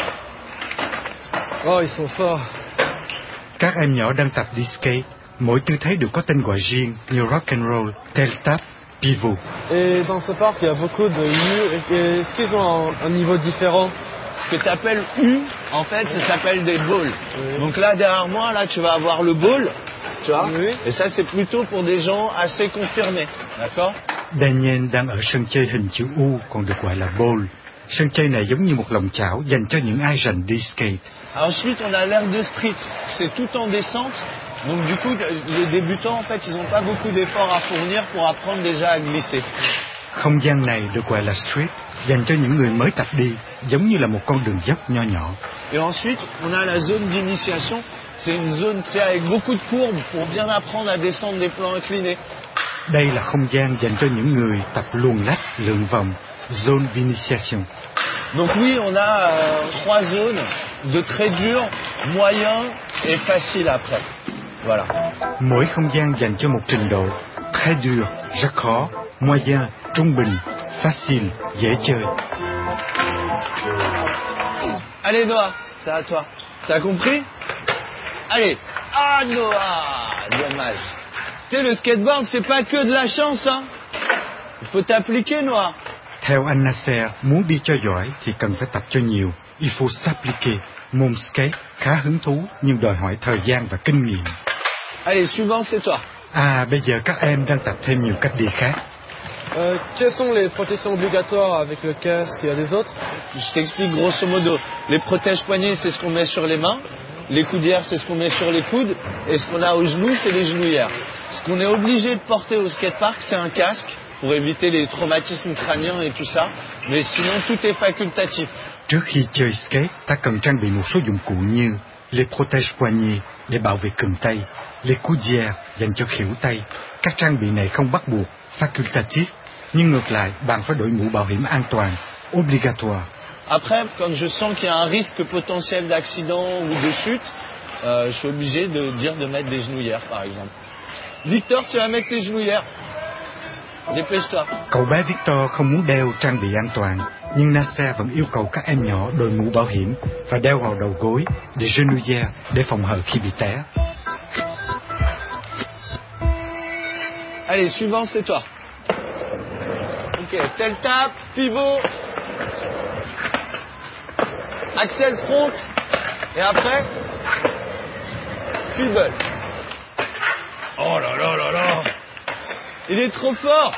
Oh, ils sont forts. Các em nhỏ đang tập đi skate, mỗi tư thế đều có tên gọi riêng như rock and roll, tail tap, pivot. Et dans ce parc, il y a beaucoup de U. Est-ce qu'ils ont un niveau différent? Ce que tu appelles U, en fait, ça s'appelle des balls. Oui. Donc là, derrière moi, là, tu vas avoir le ball, tu vois. Oui. Et ça, c'est plutôt pour des gens assez confirmés, d'accord? Daniel đang ở sân chơi hình chữ U, còn được gọi là ball. Sân chơi này giống như một lòng chảo dành cho những ai rành đi skate. Ensuite, on a l'aire de street. C'est tout en descente. Donc du coup, les débutants, en fait, ils n'ont pas beaucoup d'efforts à fournir pour apprendre déjà à glisser. Không gian này được gọi là street, dành cho những người mới tập đi, giống như là một con đường dốc nho nhỏ. Et ensuite, on a la zone d'initiation. C'est une zone, c'est avec beaucoup de courbes pour bien apprendre à descendre des plans inclinés. Đây là không gian dành cho những người tập luồn lách, lượn vòng, zone d'initiation. Donc oui, on a 3 zones de très dur, moyen et facile après. Voilà. Mỗi không gian dành cho một trình độ très dur, rất khó, moyen, trung bình, facile, dễ chơi. Allez Noah, c'est à toi. T'as compris? Allez. Ah Noah, dommage. Tu sais, le skateboard, c'est pas que de la chance, hein. Il faut t'appliquer, Noah. Theo anh Nasser, muốn đi cho giỏi thì cần phải tập cho nhiều. Il faut s'appliquer. Môn skate khá hứng thú nhưng đòi hỏi thời gian và kinh nghiệm. Allez, suivant, c'est toi. À, bây giờ các em đang tập thêm nhiều cách đi khác. Quelles sont les protections obligatoires avec le casque? Il y a des autres? Je t'explique grosso modo. Les protèges poignets, c'est ce qu'on met sur les mains. Les coudières, c'est ce qu'on met sur les coudes. Et ce qu'on a aux genoux, c'est les genouillères. Ce qu'on est obligé de porter au skatepark, c'est un casque pour éviter les traumatismes crâniens et tout ça. Mais sinon, tout est facultatif. Trước khi chơi skate, ta cần trang bị một số dụng cụ như les protèges poignets để bảo vệ cừng tay, les coudières dành cho khuỷu tay. Các trang bị này không bắt buộc, facultatif, nhưng ngược lại, bạn phải đội mũ bảo hiểm an toàn, obligatoire. Après, quand je sens qu'il y a un risque potentiel d'accident ou de chute, je suis obligé de dire de mettre des genouillères, par exemple. Victor, tu vas mettre tes genouillères. Dépêche-toi. Cậu bé Victor không muốn đeo trang bị an toàn, nhưng Nasser vẫn yêu cầu các em nhỏ đội mũ bảo hiểm và đeo vào đầu gối des genouillères để phòng hờ khi bị té. Allez, suivant, c'est toi. Ok, tel tape, pivot, axel front, et après, fibble. Oh là là là là! Il est trop fort!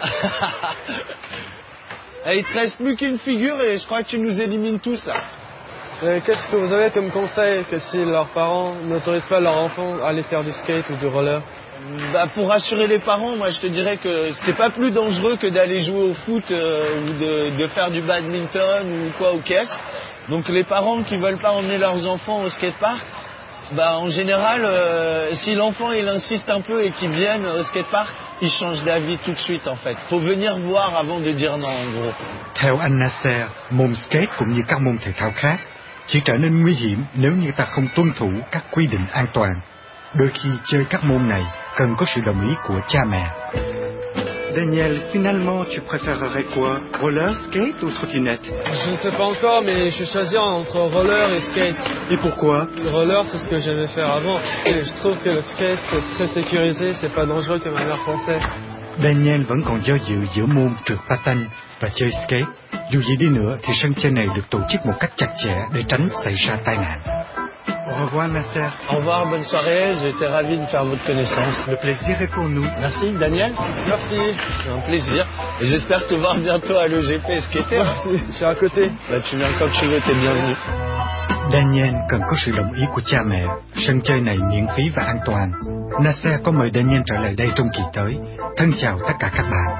Et il te reste plus qu'une figure et je crois que tu nous élimines tous là. Qu'est-ce que vous avez comme conseil que si leurs parents n'autorisent pas leurs enfants à aller faire du skate ou du roller? Bah, pour rassurer les parents, moi je te dirais que c'est pas plus dangereux que d'aller jouer au foot ou de faire du badminton ou quoi au caisse. Donc les parents qui veulent pas emmener leurs enfants au skatepark, bah en général, si l'enfant il insiste un peu et qu'il vienne au skatepark, il change d'avis tout de suite en fait. Faut venir voir avant de dire non en gros. Theo anh Nasser, môn skate cũng như các môn thể thao khác chỉ trở nên nguy hiểm nếu như ta không tuân thủ các quy định an toàn. Đôi khi chơi các môn này cần có sự đồng ý của cha mẹ. Daniel, finalement, tu préférerais quoi? Roller, skate ou trottinette? Je ne sais pas encore, mais je vais choisir entre roller et skate. Et pourquoi? Le roller, c'est ce que j'aimais faire avant. Et je trouve que le skate, c'est très sécurisé, c'est pas dangereux comme ma mère pensait. Daniel vẫn còn do dự giữa môn trượt patin và chơi skate. Dù gì đi nữa thì sân chơi này được tổ chức một cách chặt chẽ để tránh xảy ra tai nạn. Au revoir, Nasser. Au revoir, bonne soirée. J'ai été ravi de faire votre connaissance. Le plaisir est pour nous. Merci, Daniel. Merci. C'est un plaisir. Et j'espère te voir bientôt à l'EGP skater. Merci, je suis à côté. Bah, tu viens quand tu veux, t'es bienvenu. Daniel cần có sự đồng ý của cha mẹ. Sân chơi này miễn phí và an toàn. Nasser có mời Daniel trở lại đây trong kỳ tới. Thân chào tất cả các bạn.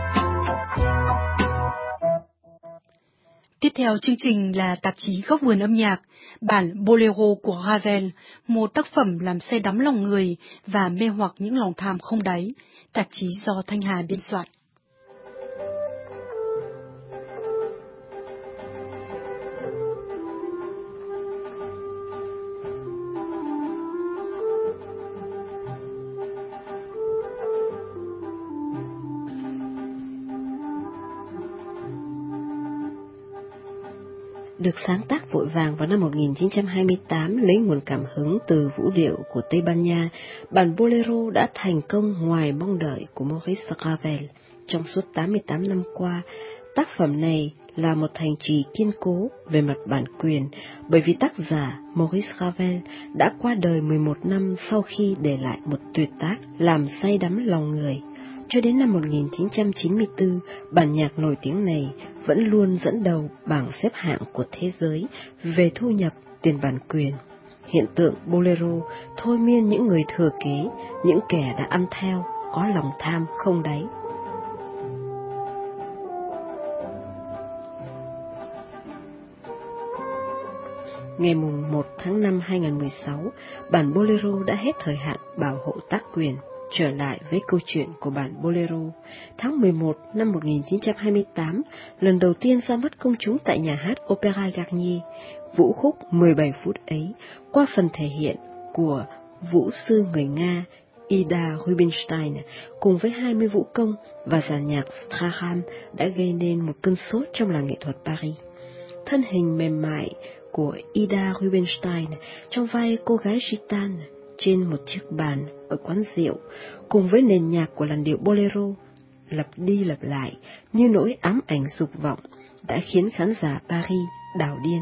Tiếp theo chương trình là tạp chí Góc vườn âm nhạc, bản Bolero của Ravel, một tác phẩm làm say đắm lòng người và mê hoặc những lòng tham không đáy, tạp chí do Thanh Hà biên soạn. Được sáng tác vội vàng vào năm 1928 lấy nguồn cảm hứng từ vũ điệu của Tây Ban Nha, bản Bolero đã thành công ngoài mong đợi của Maurice Ravel. Trong suốt 88 năm qua, tác phẩm này là một thành trì kiên cố về mặt bản quyền, bởi vì tác giả Maurice Ravel đã qua đời 11 năm sau khi để lại một tuyệt tác làm say đắm lòng người. Cho đến năm 1994, bản nhạc nổi tiếng này vẫn luôn dẫn đầu bảng xếp hạng của thế giới về thu nhập tiền bản quyền. Hiện tượng Bolero thôi miên những người thừa kế, những kẻ đã ăn theo, có lòng tham không đáy. Ngày 1 tháng 5 2016, bản Bolero đã hết thời hạn bảo hộ tác quyền. Trở lại với câu chuyện của bản Bolero, tháng 11 năm 1928, lần đầu tiên ra mắt công chúng tại nhà hát Opéra Garnier, vũ khúc 17 phút ấy, qua phần thể hiện của vũ sư người Nga Ida Rubinstein cùng với 20 vũ công và dàn nhạc Straham đã gây nên một cơn sốt trong làng nghệ thuật Paris. Thân hình mềm mại của Ida Rubinstein trong vai cô gái gitane trên một chiếc bàn ở quán rượu, cùng với nền nhạc của làn điệu bolero lặp đi lặp lại như nỗi ám ảnh dục vọng, đã khiến khán giả Paris đảo điên.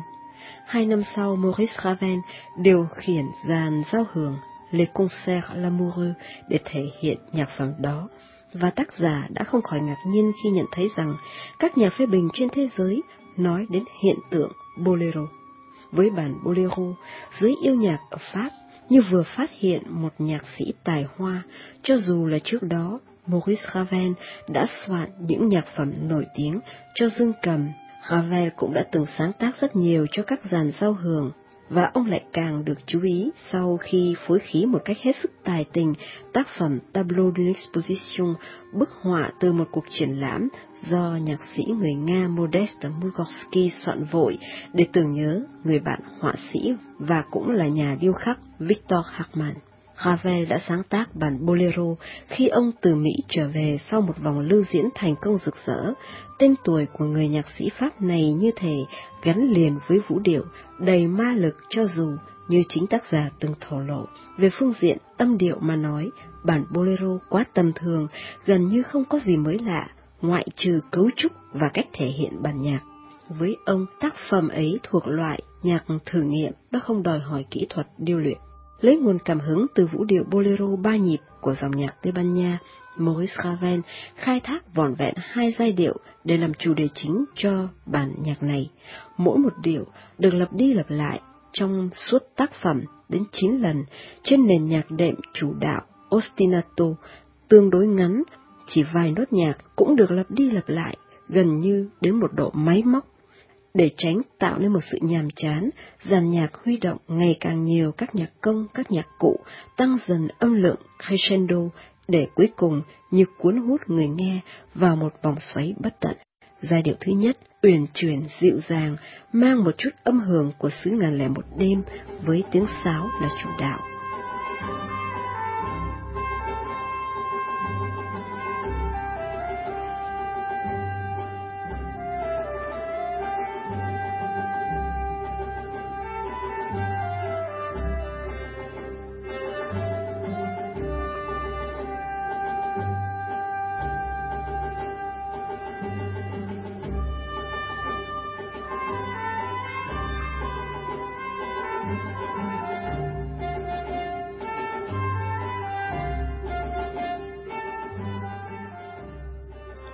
2 năm sau, Maurice Ravel điều khiển dàn giao hưởng Les Concerts Lamoureux để thể hiện nhạc phẩm đó, và tác giả đã không khỏi ngạc nhiên khi nhận thấy rằng các nhà phê bình trên thế giới nói đến hiện tượng bolero. Với bản bolero, giới yêu nhạc ở Pháp như vừa phát hiện một nhạc sĩ tài hoa, cho dù là trước đó Maurice Ravel đã soạn những nhạc phẩm nổi tiếng cho dương cầm. Ravel cũng đã từng sáng tác rất nhiều cho các dàn giao hưởng, và ông lại càng được chú ý sau khi phối khí một cách hết sức tài tình tác phẩm Tableau d'une exposition, bức họa từ một cuộc triển lãm do nhạc sĩ người Nga Modest Mussorgsky soạn vội để tưởng nhớ người bạn họa sĩ và cũng là nhà điêu khắc Victor Hartmann. Ravel đã sáng tác bản Bolero khi ông từ Mỹ trở về sau một vòng lưu diễn thành công rực rỡ. Tên tuổi của người nhạc sĩ Pháp này như thể gắn liền với vũ điệu đầy ma lực, cho dù như chính tác giả từng thổ lộ, về phương diện âm điệu mà nói, bản Bolero quá tầm thường, gần như không có gì mới lạ, ngoại trừ cấu trúc và cách thể hiện bản nhạc. Với ông, tác phẩm ấy thuộc loại nhạc thử nghiệm, nó không đòi hỏi kỹ thuật điêu luyện. Lấy nguồn cảm hứng từ vũ điệu bolero 3 nhịp của dòng nhạc Tây Ban Nha, Maurice Ravel khai thác vỏn vẹn 2 giai điệu để làm chủ đề chính cho bản nhạc này. Mỗi một điệu được lặp đi lặp lại trong suốt tác phẩm đến 9 lần trên nền nhạc đệm chủ đạo ostinato tương đối ngắn, chỉ vài nốt nhạc cũng được lặp đi lặp lại gần như đến một độ máy móc. Để tránh tạo nên một sự nhàm chán, dàn nhạc huy động ngày càng nhiều các nhạc công, các nhạc cụ, tăng dần âm lượng crescendo để cuối cùng như cuốn hút người nghe vào một vòng xoáy bất tận. Giai điệu thứ nhất, uyển chuyển dịu dàng, mang một chút âm hưởng của xứ Ngàn Lẻ Một Đêm với tiếng sáo là chủ đạo.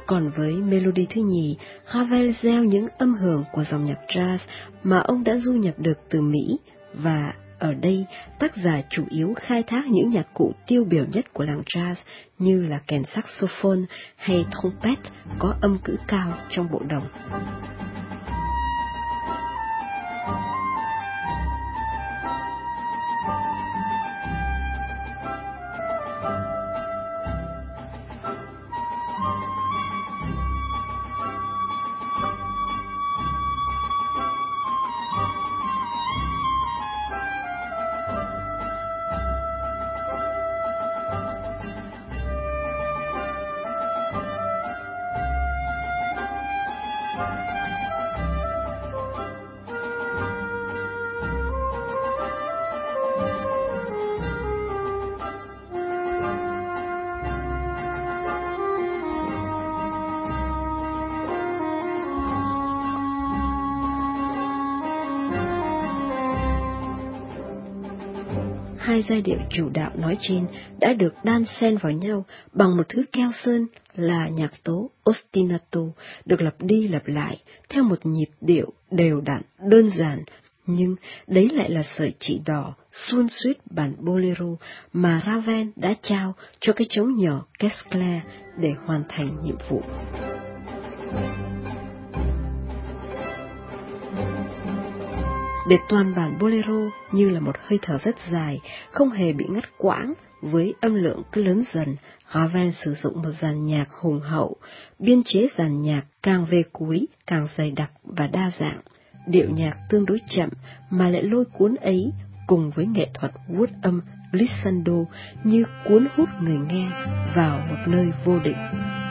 Còn với melody thứ nhì, Ravel gieo những âm hưởng của dòng nhạc jazz mà ông đã du nhập được từ Mỹ, và ở đây tác giả chủ yếu khai thác những nhạc cụ tiêu biểu nhất của làng jazz như là kèn saxophone hay trompette có âm cữ cao trong bộ đồng. Hai giai điệu chủ đạo nói trên đã được đan xen vào nhau bằng một thứ keo sơn là nhạc tố ostinato, được lặp đi lặp lại theo một nhịp điệu đều đặn, đơn giản, nhưng đấy lại là sợi chỉ đỏ suôn suốt bản bolero mà Ravel đã trao cho cái trống nhỏ Kescler để hoàn thành nhiệm vụ. Để toàn bản bolero như là một hơi thở rất dài, không hề bị ngắt quãng, với âm lượng cứ lớn dần, Ravel sử dụng một dàn nhạc hùng hậu, biên chế dàn nhạc càng về cuối càng dày đặc và đa dạng. Điệu nhạc tương đối chậm mà lại lôi cuốn ấy, cùng với nghệ thuật vuốt âm glissando như cuốn hút người nghe vào một nơi vô định.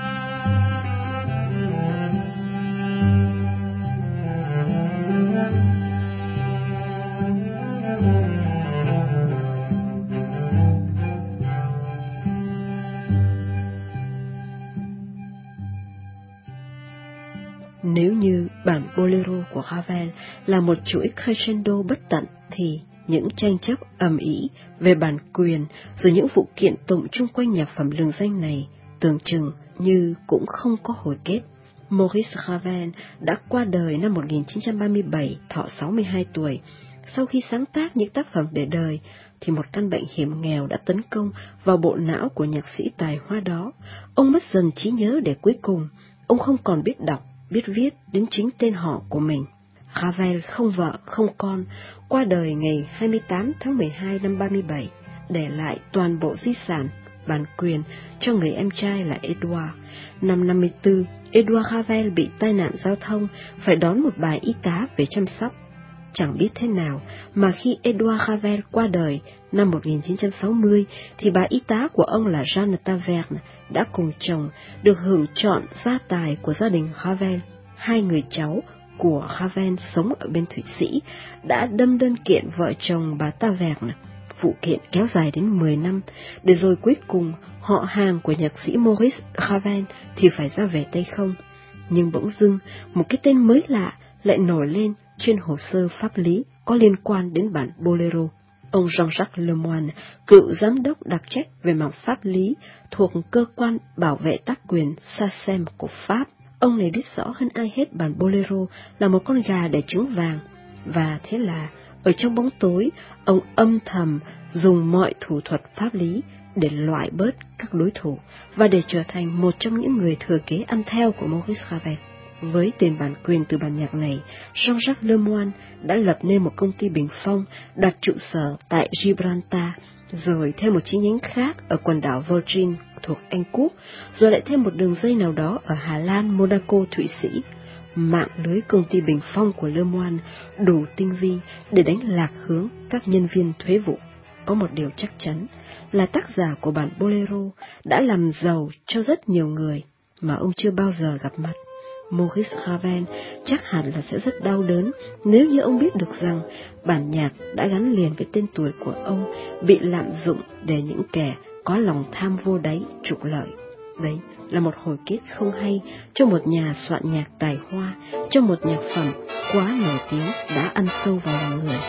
Nếu như bản bolero của Ravel là một chuỗi crescendo bất tận, thì những tranh chấp ầm ĩ về bản quyền rồi những vụ kiện tụng chung quanh nhạc phẩm lừng danh này tưởng chừng như cũng không có hồi kết. Maurice Ravel đã qua đời năm 1937, thọ 62 tuổi. Sau khi sáng tác những tác phẩm để đời, thì một căn bệnh hiểm nghèo đã tấn công vào bộ não của nhạc sĩ tài hoa đó. Ông mất dần trí nhớ để cuối cùng, ông không còn biết đọc, biết viết đến chính tên họ của mình. Ravel không vợ, không con, qua đời ngày 28 tháng 12 năm 37, để lại toàn bộ di sản, bản quyền cho người em trai là Edouard. Năm 54, Edouard Ravel bị tai nạn giao thông, phải đón một bà y tá về chăm sóc. Chẳng biết thế nào mà khi Edouard Ravel qua đời năm 1960, thì bà y tá của ông là Jeanne Taverne đã cùng chồng được hưởng trọn gia tài của gia đình Ravel. Hai người cháu của Ravel sống ở bên Thụy Sĩ đã đâm đơn kiện vợ chồng bà Taverne. Vụ kiện kéo dài đến 10 năm, để rồi cuối cùng họ hàng của nhạc sĩ Maurice Ravel thì phải ra về Tây Không. Nhưng bỗng dưng một cái tên mới lạ lại nổi lên trên hồ sơ pháp lý có liên quan đến bản bolero. Ông Jean-Jacques Lemoine, cựu giám đốc đặc trách về mảng pháp lý thuộc cơ quan bảo vệ tác quyền SACEM của Pháp. Ông này biết rõ hơn ai hết bản bolero là một con gà đẻ trứng vàng, và thế là ở trong bóng tối, ông âm thầm dùng mọi thủ thuật pháp lý để loại bớt các đối thủ và để trở thành một trong những người thừa kế ăn theo của Maurice Ravel. Với tiền bản quyền từ bản nhạc này, Jean-Jacques Lemoine đã lập nên một công ty bình phong đặt trụ sở tại Gibraltar, rồi thêm một chi nhánh khác ở quần đảo Virgin thuộc Anh Quốc, rồi lại thêm một đường dây nào đó ở Hà Lan, Monaco, Thụy Sĩ. Mạng lưới công ty bình phong của Lemoine đủ tinh vi để đánh lạc hướng các nhân viên thuế vụ. Có một điều chắc chắn là tác giả của bản bolero đã làm giàu cho rất nhiều người mà ông chưa bao giờ gặp mặt. Maurice Ravel chắc hẳn là sẽ rất đau đớn nếu như ông biết được rằng bản nhạc đã gắn liền với tên tuổi của ông bị lạm dụng để những kẻ có lòng tham vô đáy trục lợi. Đấy là một hồi kết không hay cho một nhà soạn nhạc tài hoa, cho một nhạc phẩm quá nổi tiếng đã ăn sâu vào lòng người.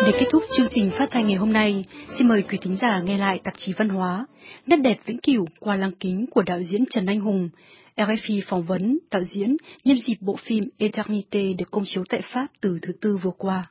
Để kết thúc chương trình phát thanh ngày hôm nay, xin mời quý thính giả nghe lại tạp chí văn hóa Nét đẹp vĩnh cửu qua lăng kính của đạo diễn Trần Anh Hùng. RFI phỏng vấn đạo diễn nhân dịp bộ phim Eternité được công chiếu tại Pháp từ thứ Tư vừa qua.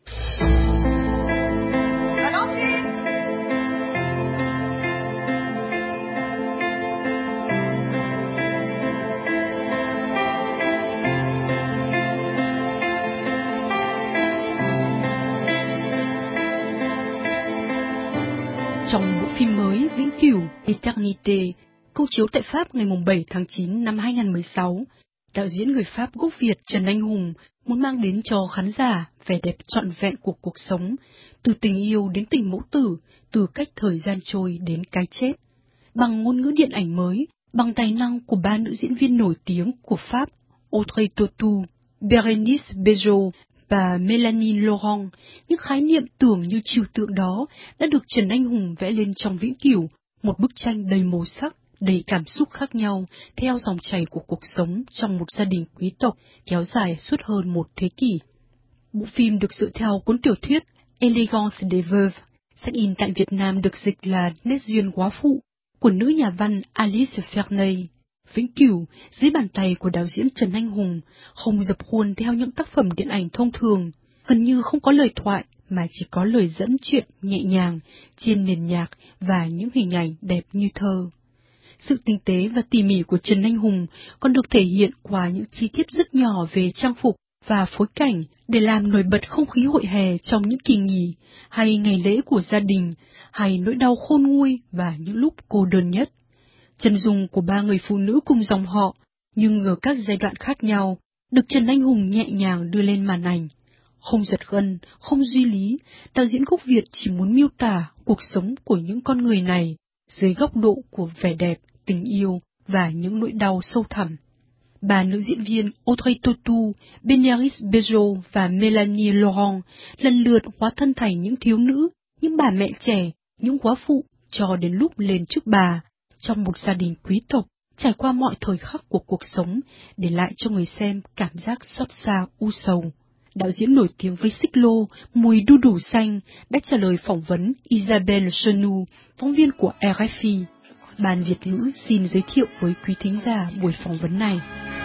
Trong bộ phim mới Vĩnh Cửu Eternité, công chiếu tại Pháp ngày 7 tháng 9 năm 2016, đạo diễn người Pháp gốc Việt Trần Anh Hùng muốn mang đến cho khán giả vẻ đẹp trọn vẹn của cuộc sống, từ tình yêu đến tình mẫu tử, từ cách thời gian trôi đến cái chết. Bằng ngôn ngữ điện ảnh mới, bằng tài năng của ba nữ diễn viên nổi tiếng của Pháp Audrey Tautou, Bérénice Bejo và Mélanie Laurent, những khái niệm tưởng như trừu tượng đó đã được Trần Anh Hùng vẽ lên trong Vĩnh Cửu, một bức tranh đầy màu sắc, đầy cảm xúc khác nhau theo dòng chảy của cuộc sống trong một gia đình quý tộc kéo dài suốt hơn một thế kỷ. Bộ phim được dựa theo cuốn tiểu thuyết Élégance des Veuves, sách in tại Việt Nam được dịch là Nét duyên góa phụ, của nữ nhà văn Alice Verneuil. Vĩnh Cửu, dưới bàn tay của đạo diễn Trần Anh Hùng, không dập khuôn theo những tác phẩm điện ảnh thông thường, gần như không có lời thoại mà chỉ có lời dẫn chuyện nhẹ nhàng trên nền nhạc và những hình ảnh đẹp như thơ. Sự tinh tế và tỉ mỉ của Trần Anh Hùng còn được thể hiện qua những chi tiết rất nhỏ về trang phục và phối cảnh để làm nổi bật không khí hội hè trong những kỳ nghỉ hay ngày lễ của gia đình, hay nỗi đau khôn nguôi và những lúc cô đơn nhất. Chân dung của ba người phụ nữ cùng dòng họ, nhưng ở các giai đoạn khác nhau, được Trần Anh Hùng nhẹ nhàng đưa lên màn ảnh. Không giật gân, không duy lý, đạo diễn gốc Việt chỉ muốn miêu tả cuộc sống của những con người này dưới góc độ của vẻ đẹp, tình yêu và những nỗi đau sâu thẳm. Ba nữ diễn viên Audrey Tautou, Bérénice Bejo và Mélanie Laurent lần lượt hóa thân thành những thiếu nữ, những bà mẹ trẻ, những góa phụ cho đến lúc lên chức bà, trong một gia đình quý tộc, trải qua mọi thời khắc của cuộc sống, để lại cho người xem cảm giác xót xa u sầu. Đạo diễn nổi tiếng với xích lô Mùi đu đủ xanh đã trả lời phỏng vấn Isabelle Chenou, phóng viên của RFI. Ban Việt ngữ xin giới thiệu với quý thính giả buổi phỏng vấn này.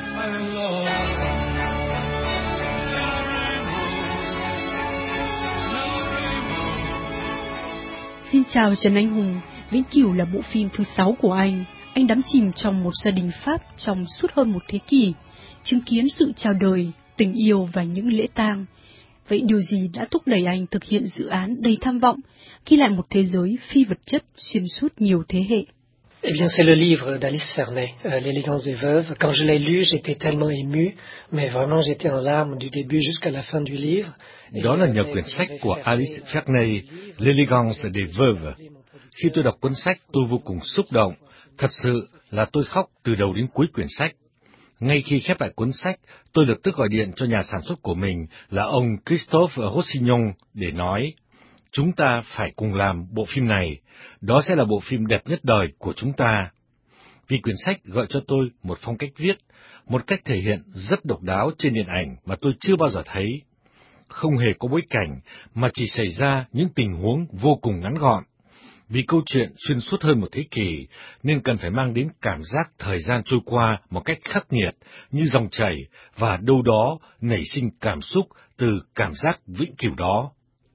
Xin chào Trần Anh Hùng, Vĩnh Cửu là bộ phim thứ 6 của anh. Anh đắm chìm trong một gia đình Pháp trong suốt hơn một thế kỷ, chứng kiến sự chào đời, tình yêu và những lễ tang. Vậy điều gì đã thúc đẩy anh thực hiện dự án đầy tham vọng, ghi lại một thế giới phi vật chất xuyên suốt nhiều thế hệ? Eh bien, c'est le livre d'Alice Verneuil, L'élégance des veuves. Quand je l'ai lu, j'étais tellement ému, mais vraiment j'étais en larmes du début jusqu'à la fin du livre. Đó là nhờ quyển sách của Alice Verneuil, L'élégance des veuves. Khi tôi đọc cuốn sách, tôi vô cùng xúc động. Thật sự là tôi khóc từ đầu đến cuối quyển sách. Ngay khi khép lại cuốn sách, tôi lập tức gọi điện cho nhà sản xuất của mình là ông Christophe Rossignol để nói, chúng ta phải cùng làm bộ phim này, đó sẽ là bộ phim đẹp nhất đời của chúng ta. Vì quyển sách gợi cho tôi một phong cách viết, một cách thể hiện rất độc đáo trên điện ảnh mà tôi chưa bao giờ thấy. Không hề có bối cảnh, mà chỉ xảy ra những tình huống vô cùng ngắn gọn. Vì câu chuyện xuyên suốt hơn một thế kỷ, nên cần phải mang đến cảm giác thời gian trôi qua một cách khắc nghiệt, như dòng chảy, và đâu đó nảy sinh cảm xúc từ cảm giác vĩnh cửu đó.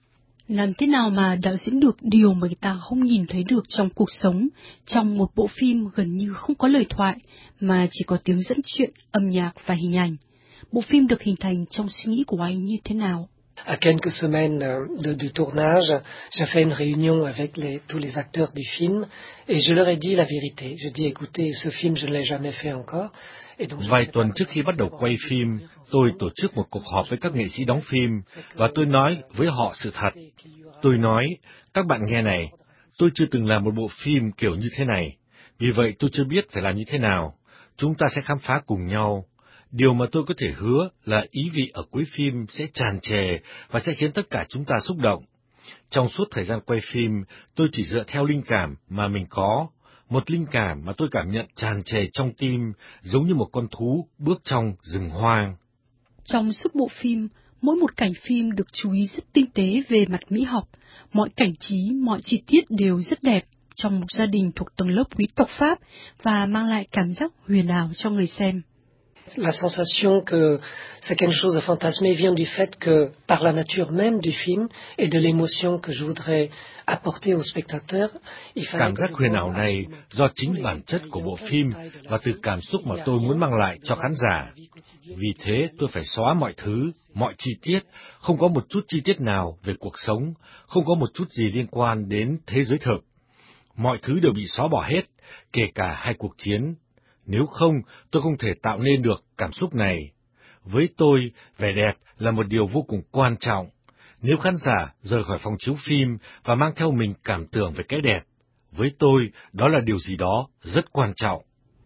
Làm thế nào mà đạo diễn được điều mà người ta không nhìn thấy được trong cuộc sống, trong một bộ phim gần như không có lời thoại, mà chỉ có tiếng dẫn chuyện, âm nhạc và hình ảnh? Bộ phim được hình thành trong suy nghĩ của anh như thế nào? À quelques semaines du tournage, j'ai fait une réunion avec tous les acteurs du film et je leur ai dit la vérité. Je dis écoutez, ce film je ne l'ai jamais fait encore. Vài tuần trước khi bắt đầu quay phim, tôi tổ chức một cuộc họp với các nghệ sĩ đóng phim và tôi nói với họ sự thật. Tôi nói, các bạn nghe này, tôi chưa từng làm một bộ phim kiểu như thế này, vì vậy tôi chưa biết phải làm như thế nào. Chúng ta sẽ khám phá cùng nhau. Điều mà tôi có thể hứa là ý vị ở cuối phim sẽ tràn trề và sẽ khiến tất cả chúng ta xúc động. Trong suốt thời gian quay phim, tôi chỉ dựa theo linh cảm mà mình có, một linh cảm mà tôi cảm nhận tràn trề trong tim, giống như một con thú bước trong rừng hoang. Trong suốt bộ phim, Mỗi một cảnh phim được chú ý rất tinh tế về mặt mỹ học, mọi cảnh trí, mọi chi tiết đều rất đẹp trong một gia đình thuộc tầng lớp quý tộc Pháp và mang lại cảm giác huyền ảo cho người xem. La sensation que c'est quelque chose de fantasmé vient du fait que, par la nature même du film et de l'émotion que je voudrais apporter au spectateur, cảm giác huyền ảo này do chính bản chất của bộ phim và từ cảm xúc mà tôi muốn mang lại cho khán giả. Vì thế tôi phải xóa mọi thứ, mọi chi tiết, không có một chút chi tiết nào về cuộc sống, không có một chút gì liên quan đến thế giới thực. Mọi thứ đều bị xóa bỏ hết, kể cả hai cuộc chiến. Nếu không, tôi không thể tạo nên được cảm xúc này. Với tôi, vẻ đẹp là một điều vô cùng quan trọng. Nếu khán giả rời khỏi phòng chiếu phim và mang theo mình cảm tưởng về cái đẹp, với tôi, đó là điều gì đó rất quan trọng.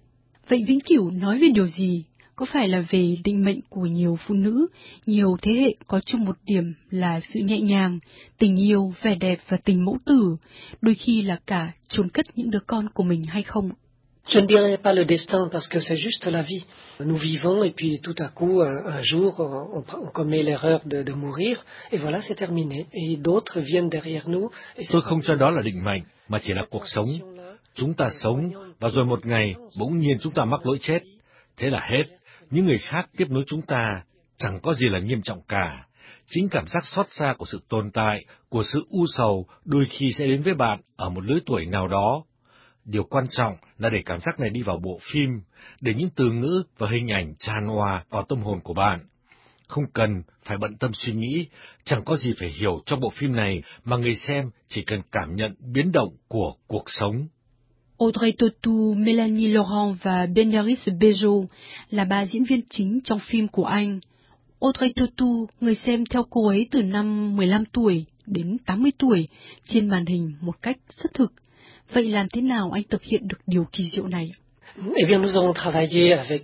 Vậy Vĩnh Cửu nói về điều gì? Có phải là về định mệnh của nhiều phụ nữ, nhiều thế hệ có chung một điểm là sự nhẹ nhàng, tình yêu, vẻ đẹp và tình mẫu tử, đôi khi là cả chôn cất những đứa con của mình hay không? Je ne dirais pas le destin parce que c'est juste la vie. Nous vivons et puis tout à coup, un jour, on commet l'erreur de mourir et voilà, c'est terminé. Et d'autres viennent derrière nous. Tôi không cho đó là định mệnh, mà chỉ là cuộc sống. Chúng ta sống và rồi một ngày bỗng nhiên chúng ta mắc lỗi chết. Thế là hết. Những người khác tiếp nối chúng ta, chẳng có gì là nghiêm trọng cả. Chính cảm giác xót xa của sự tồn tại, của sự u sầu đôi khi sẽ đến với bạn ở một lứa tuổi nào đó. Điều quan trọng là để cảm giác này đi vào bộ phim, để những từ ngữ và hình ảnh tràn hòa vào tâm hồn của bạn. Không cần phải bận tâm suy nghĩ, chẳng có gì phải hiểu trong bộ phim này mà người xem chỉ cần cảm nhận biến động của cuộc sống. Audrey Tautou, Mélanie Laurent và Bénédicte Bejo là ba diễn viên chính trong phim của anh. Audrey Tautou, người xem theo cô ấy từ năm 15 tuổi đến 80 tuổi trên màn hình một cách rất thực. Vậy làm thế nào anh thực hiện được điều kỳ diệu này? Eh bien, nous avons travaillé avec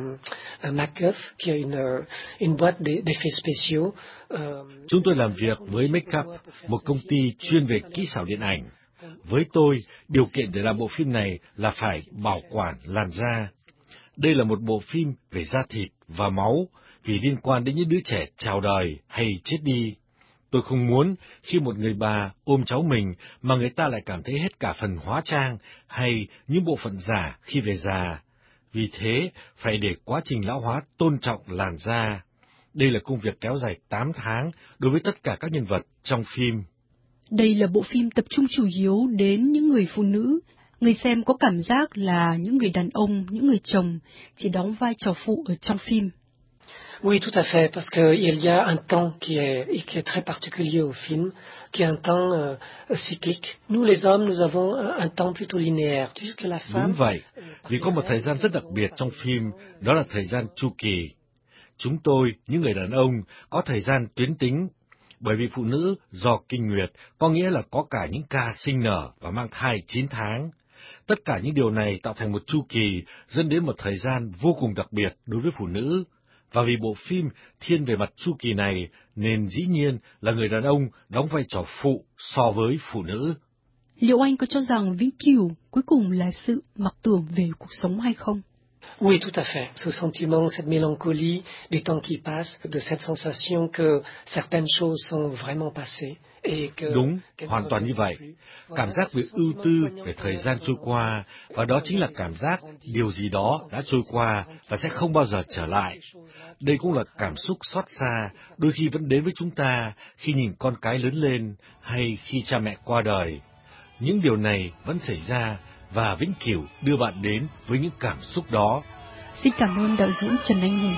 Make-up, qui est une boîte d'effets spéciaux. Chúng tôi làm việc với Make-up, một công ty chuyên về kỹ xảo điện ảnh. Với tôi, điều kiện để làm bộ phim này là phải bảo quản làn da. Đây là một bộ phim về da thịt và máu, vì liên quan đến những đứa trẻ chào đời hay chết đi. Tôi không muốn khi một người bà ôm cháu mình mà người ta lại cảm thấy hết cả phần hóa trang hay những bộ phận giả khi về già. Vì thế, phải để quá trình lão hóa tôn trọng làn da. Đây là công việc kéo dài 8 tháng đối với tất cả các nhân vật trong phim. Đây là bộ phim tập trung chủ yếu đến những người phụ nữ. Người xem có cảm giác là những người đàn ông, những người chồng chỉ đóng vai trò phụ ở trong phim. Oui, tout à fait, parce qu'il y a un temps qui est très particulier au film, qui est un temps cyclique. Nous, les hommes, nous avons un temps plutôt linéaire, puisque la femme... Đúng vậy, vì có một thời gian rất đặc biệt trong phim, đó là thời gian chu kỳ. Chúng tôi, những người đàn ông, có thời gian tuyến tính, bởi vì phụ nữ do kinh nguyệt có nghĩa là có cả những ca sinh nở và mang thai 9 tháng. Tất cả những điều này tạo thành một chu kỳ, dẫn đến một thời gian vô cùng đặc biệt đối với phụ nữ. Và vì bộ phim thiên về mặt chu kỳ này, nên dĩ nhiên là người đàn ông đóng vai trò phụ so với phụ nữ. Liệu anh có cho rằng vĩnh cửu cuối cùng là sự mặc tưởng về cuộc sống hay không? Oui, tout à fait. Ce sentiment, cette mélancolie du temps qui passe, de cette sensation que certaines choses sont vraiment passées. Đúng, hoàn toàn như vậy. Cảm giác về ưu tư về thời gian trôi qua, và đó chính là cảm giác điều gì đó đã trôi qua và sẽ không bao giờ trở lại. Đây cũng là cảm xúc xót xa, đôi khi vẫn đến với chúng ta khi nhìn con cái lớn lên hay khi cha mẹ qua đời. Những điều này vẫn xảy ra và vĩnh cửu đưa bạn đến với những cảm xúc đó. Xin cảm ơn đạo diễn Trần Anh Hùng.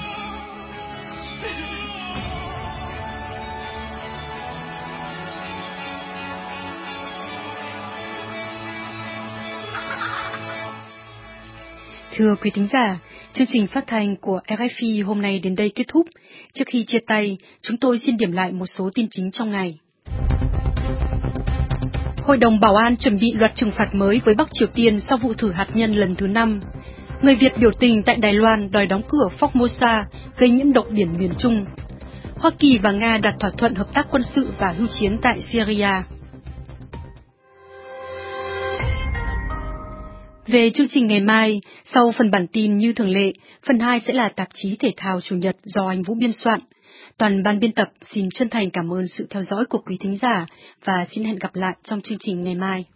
Thưa quý thính giả, chương trình phát thanh của RFI hôm nay đến đây kết thúc. Trước khi chia tay, chúng tôi xin điểm lại một số tin chính trong ngày. Hội đồng Bảo an chuẩn bị loạt trừng phạt mới với Bắc Triều Tiên sau vụ thử hạt nhân lần thứ 5. Người Việt biểu tình tại Đài Loan đòi đóng cửa Formosa, gây nhiễm độc biển miền Trung. Hoa Kỳ và Nga đạt thỏa thuận hợp tác quân sự và hưu chiến tại Syria. Về chương trình ngày mai, sau phần bản tin như thường lệ, phần 2 sẽ là tạp chí thể thao Chủ nhật do anh Vũ biên soạn. Toàn ban biên tập xin chân thành cảm ơn sự theo dõi của quý thính giả và xin hẹn gặp lại trong chương trình ngày mai.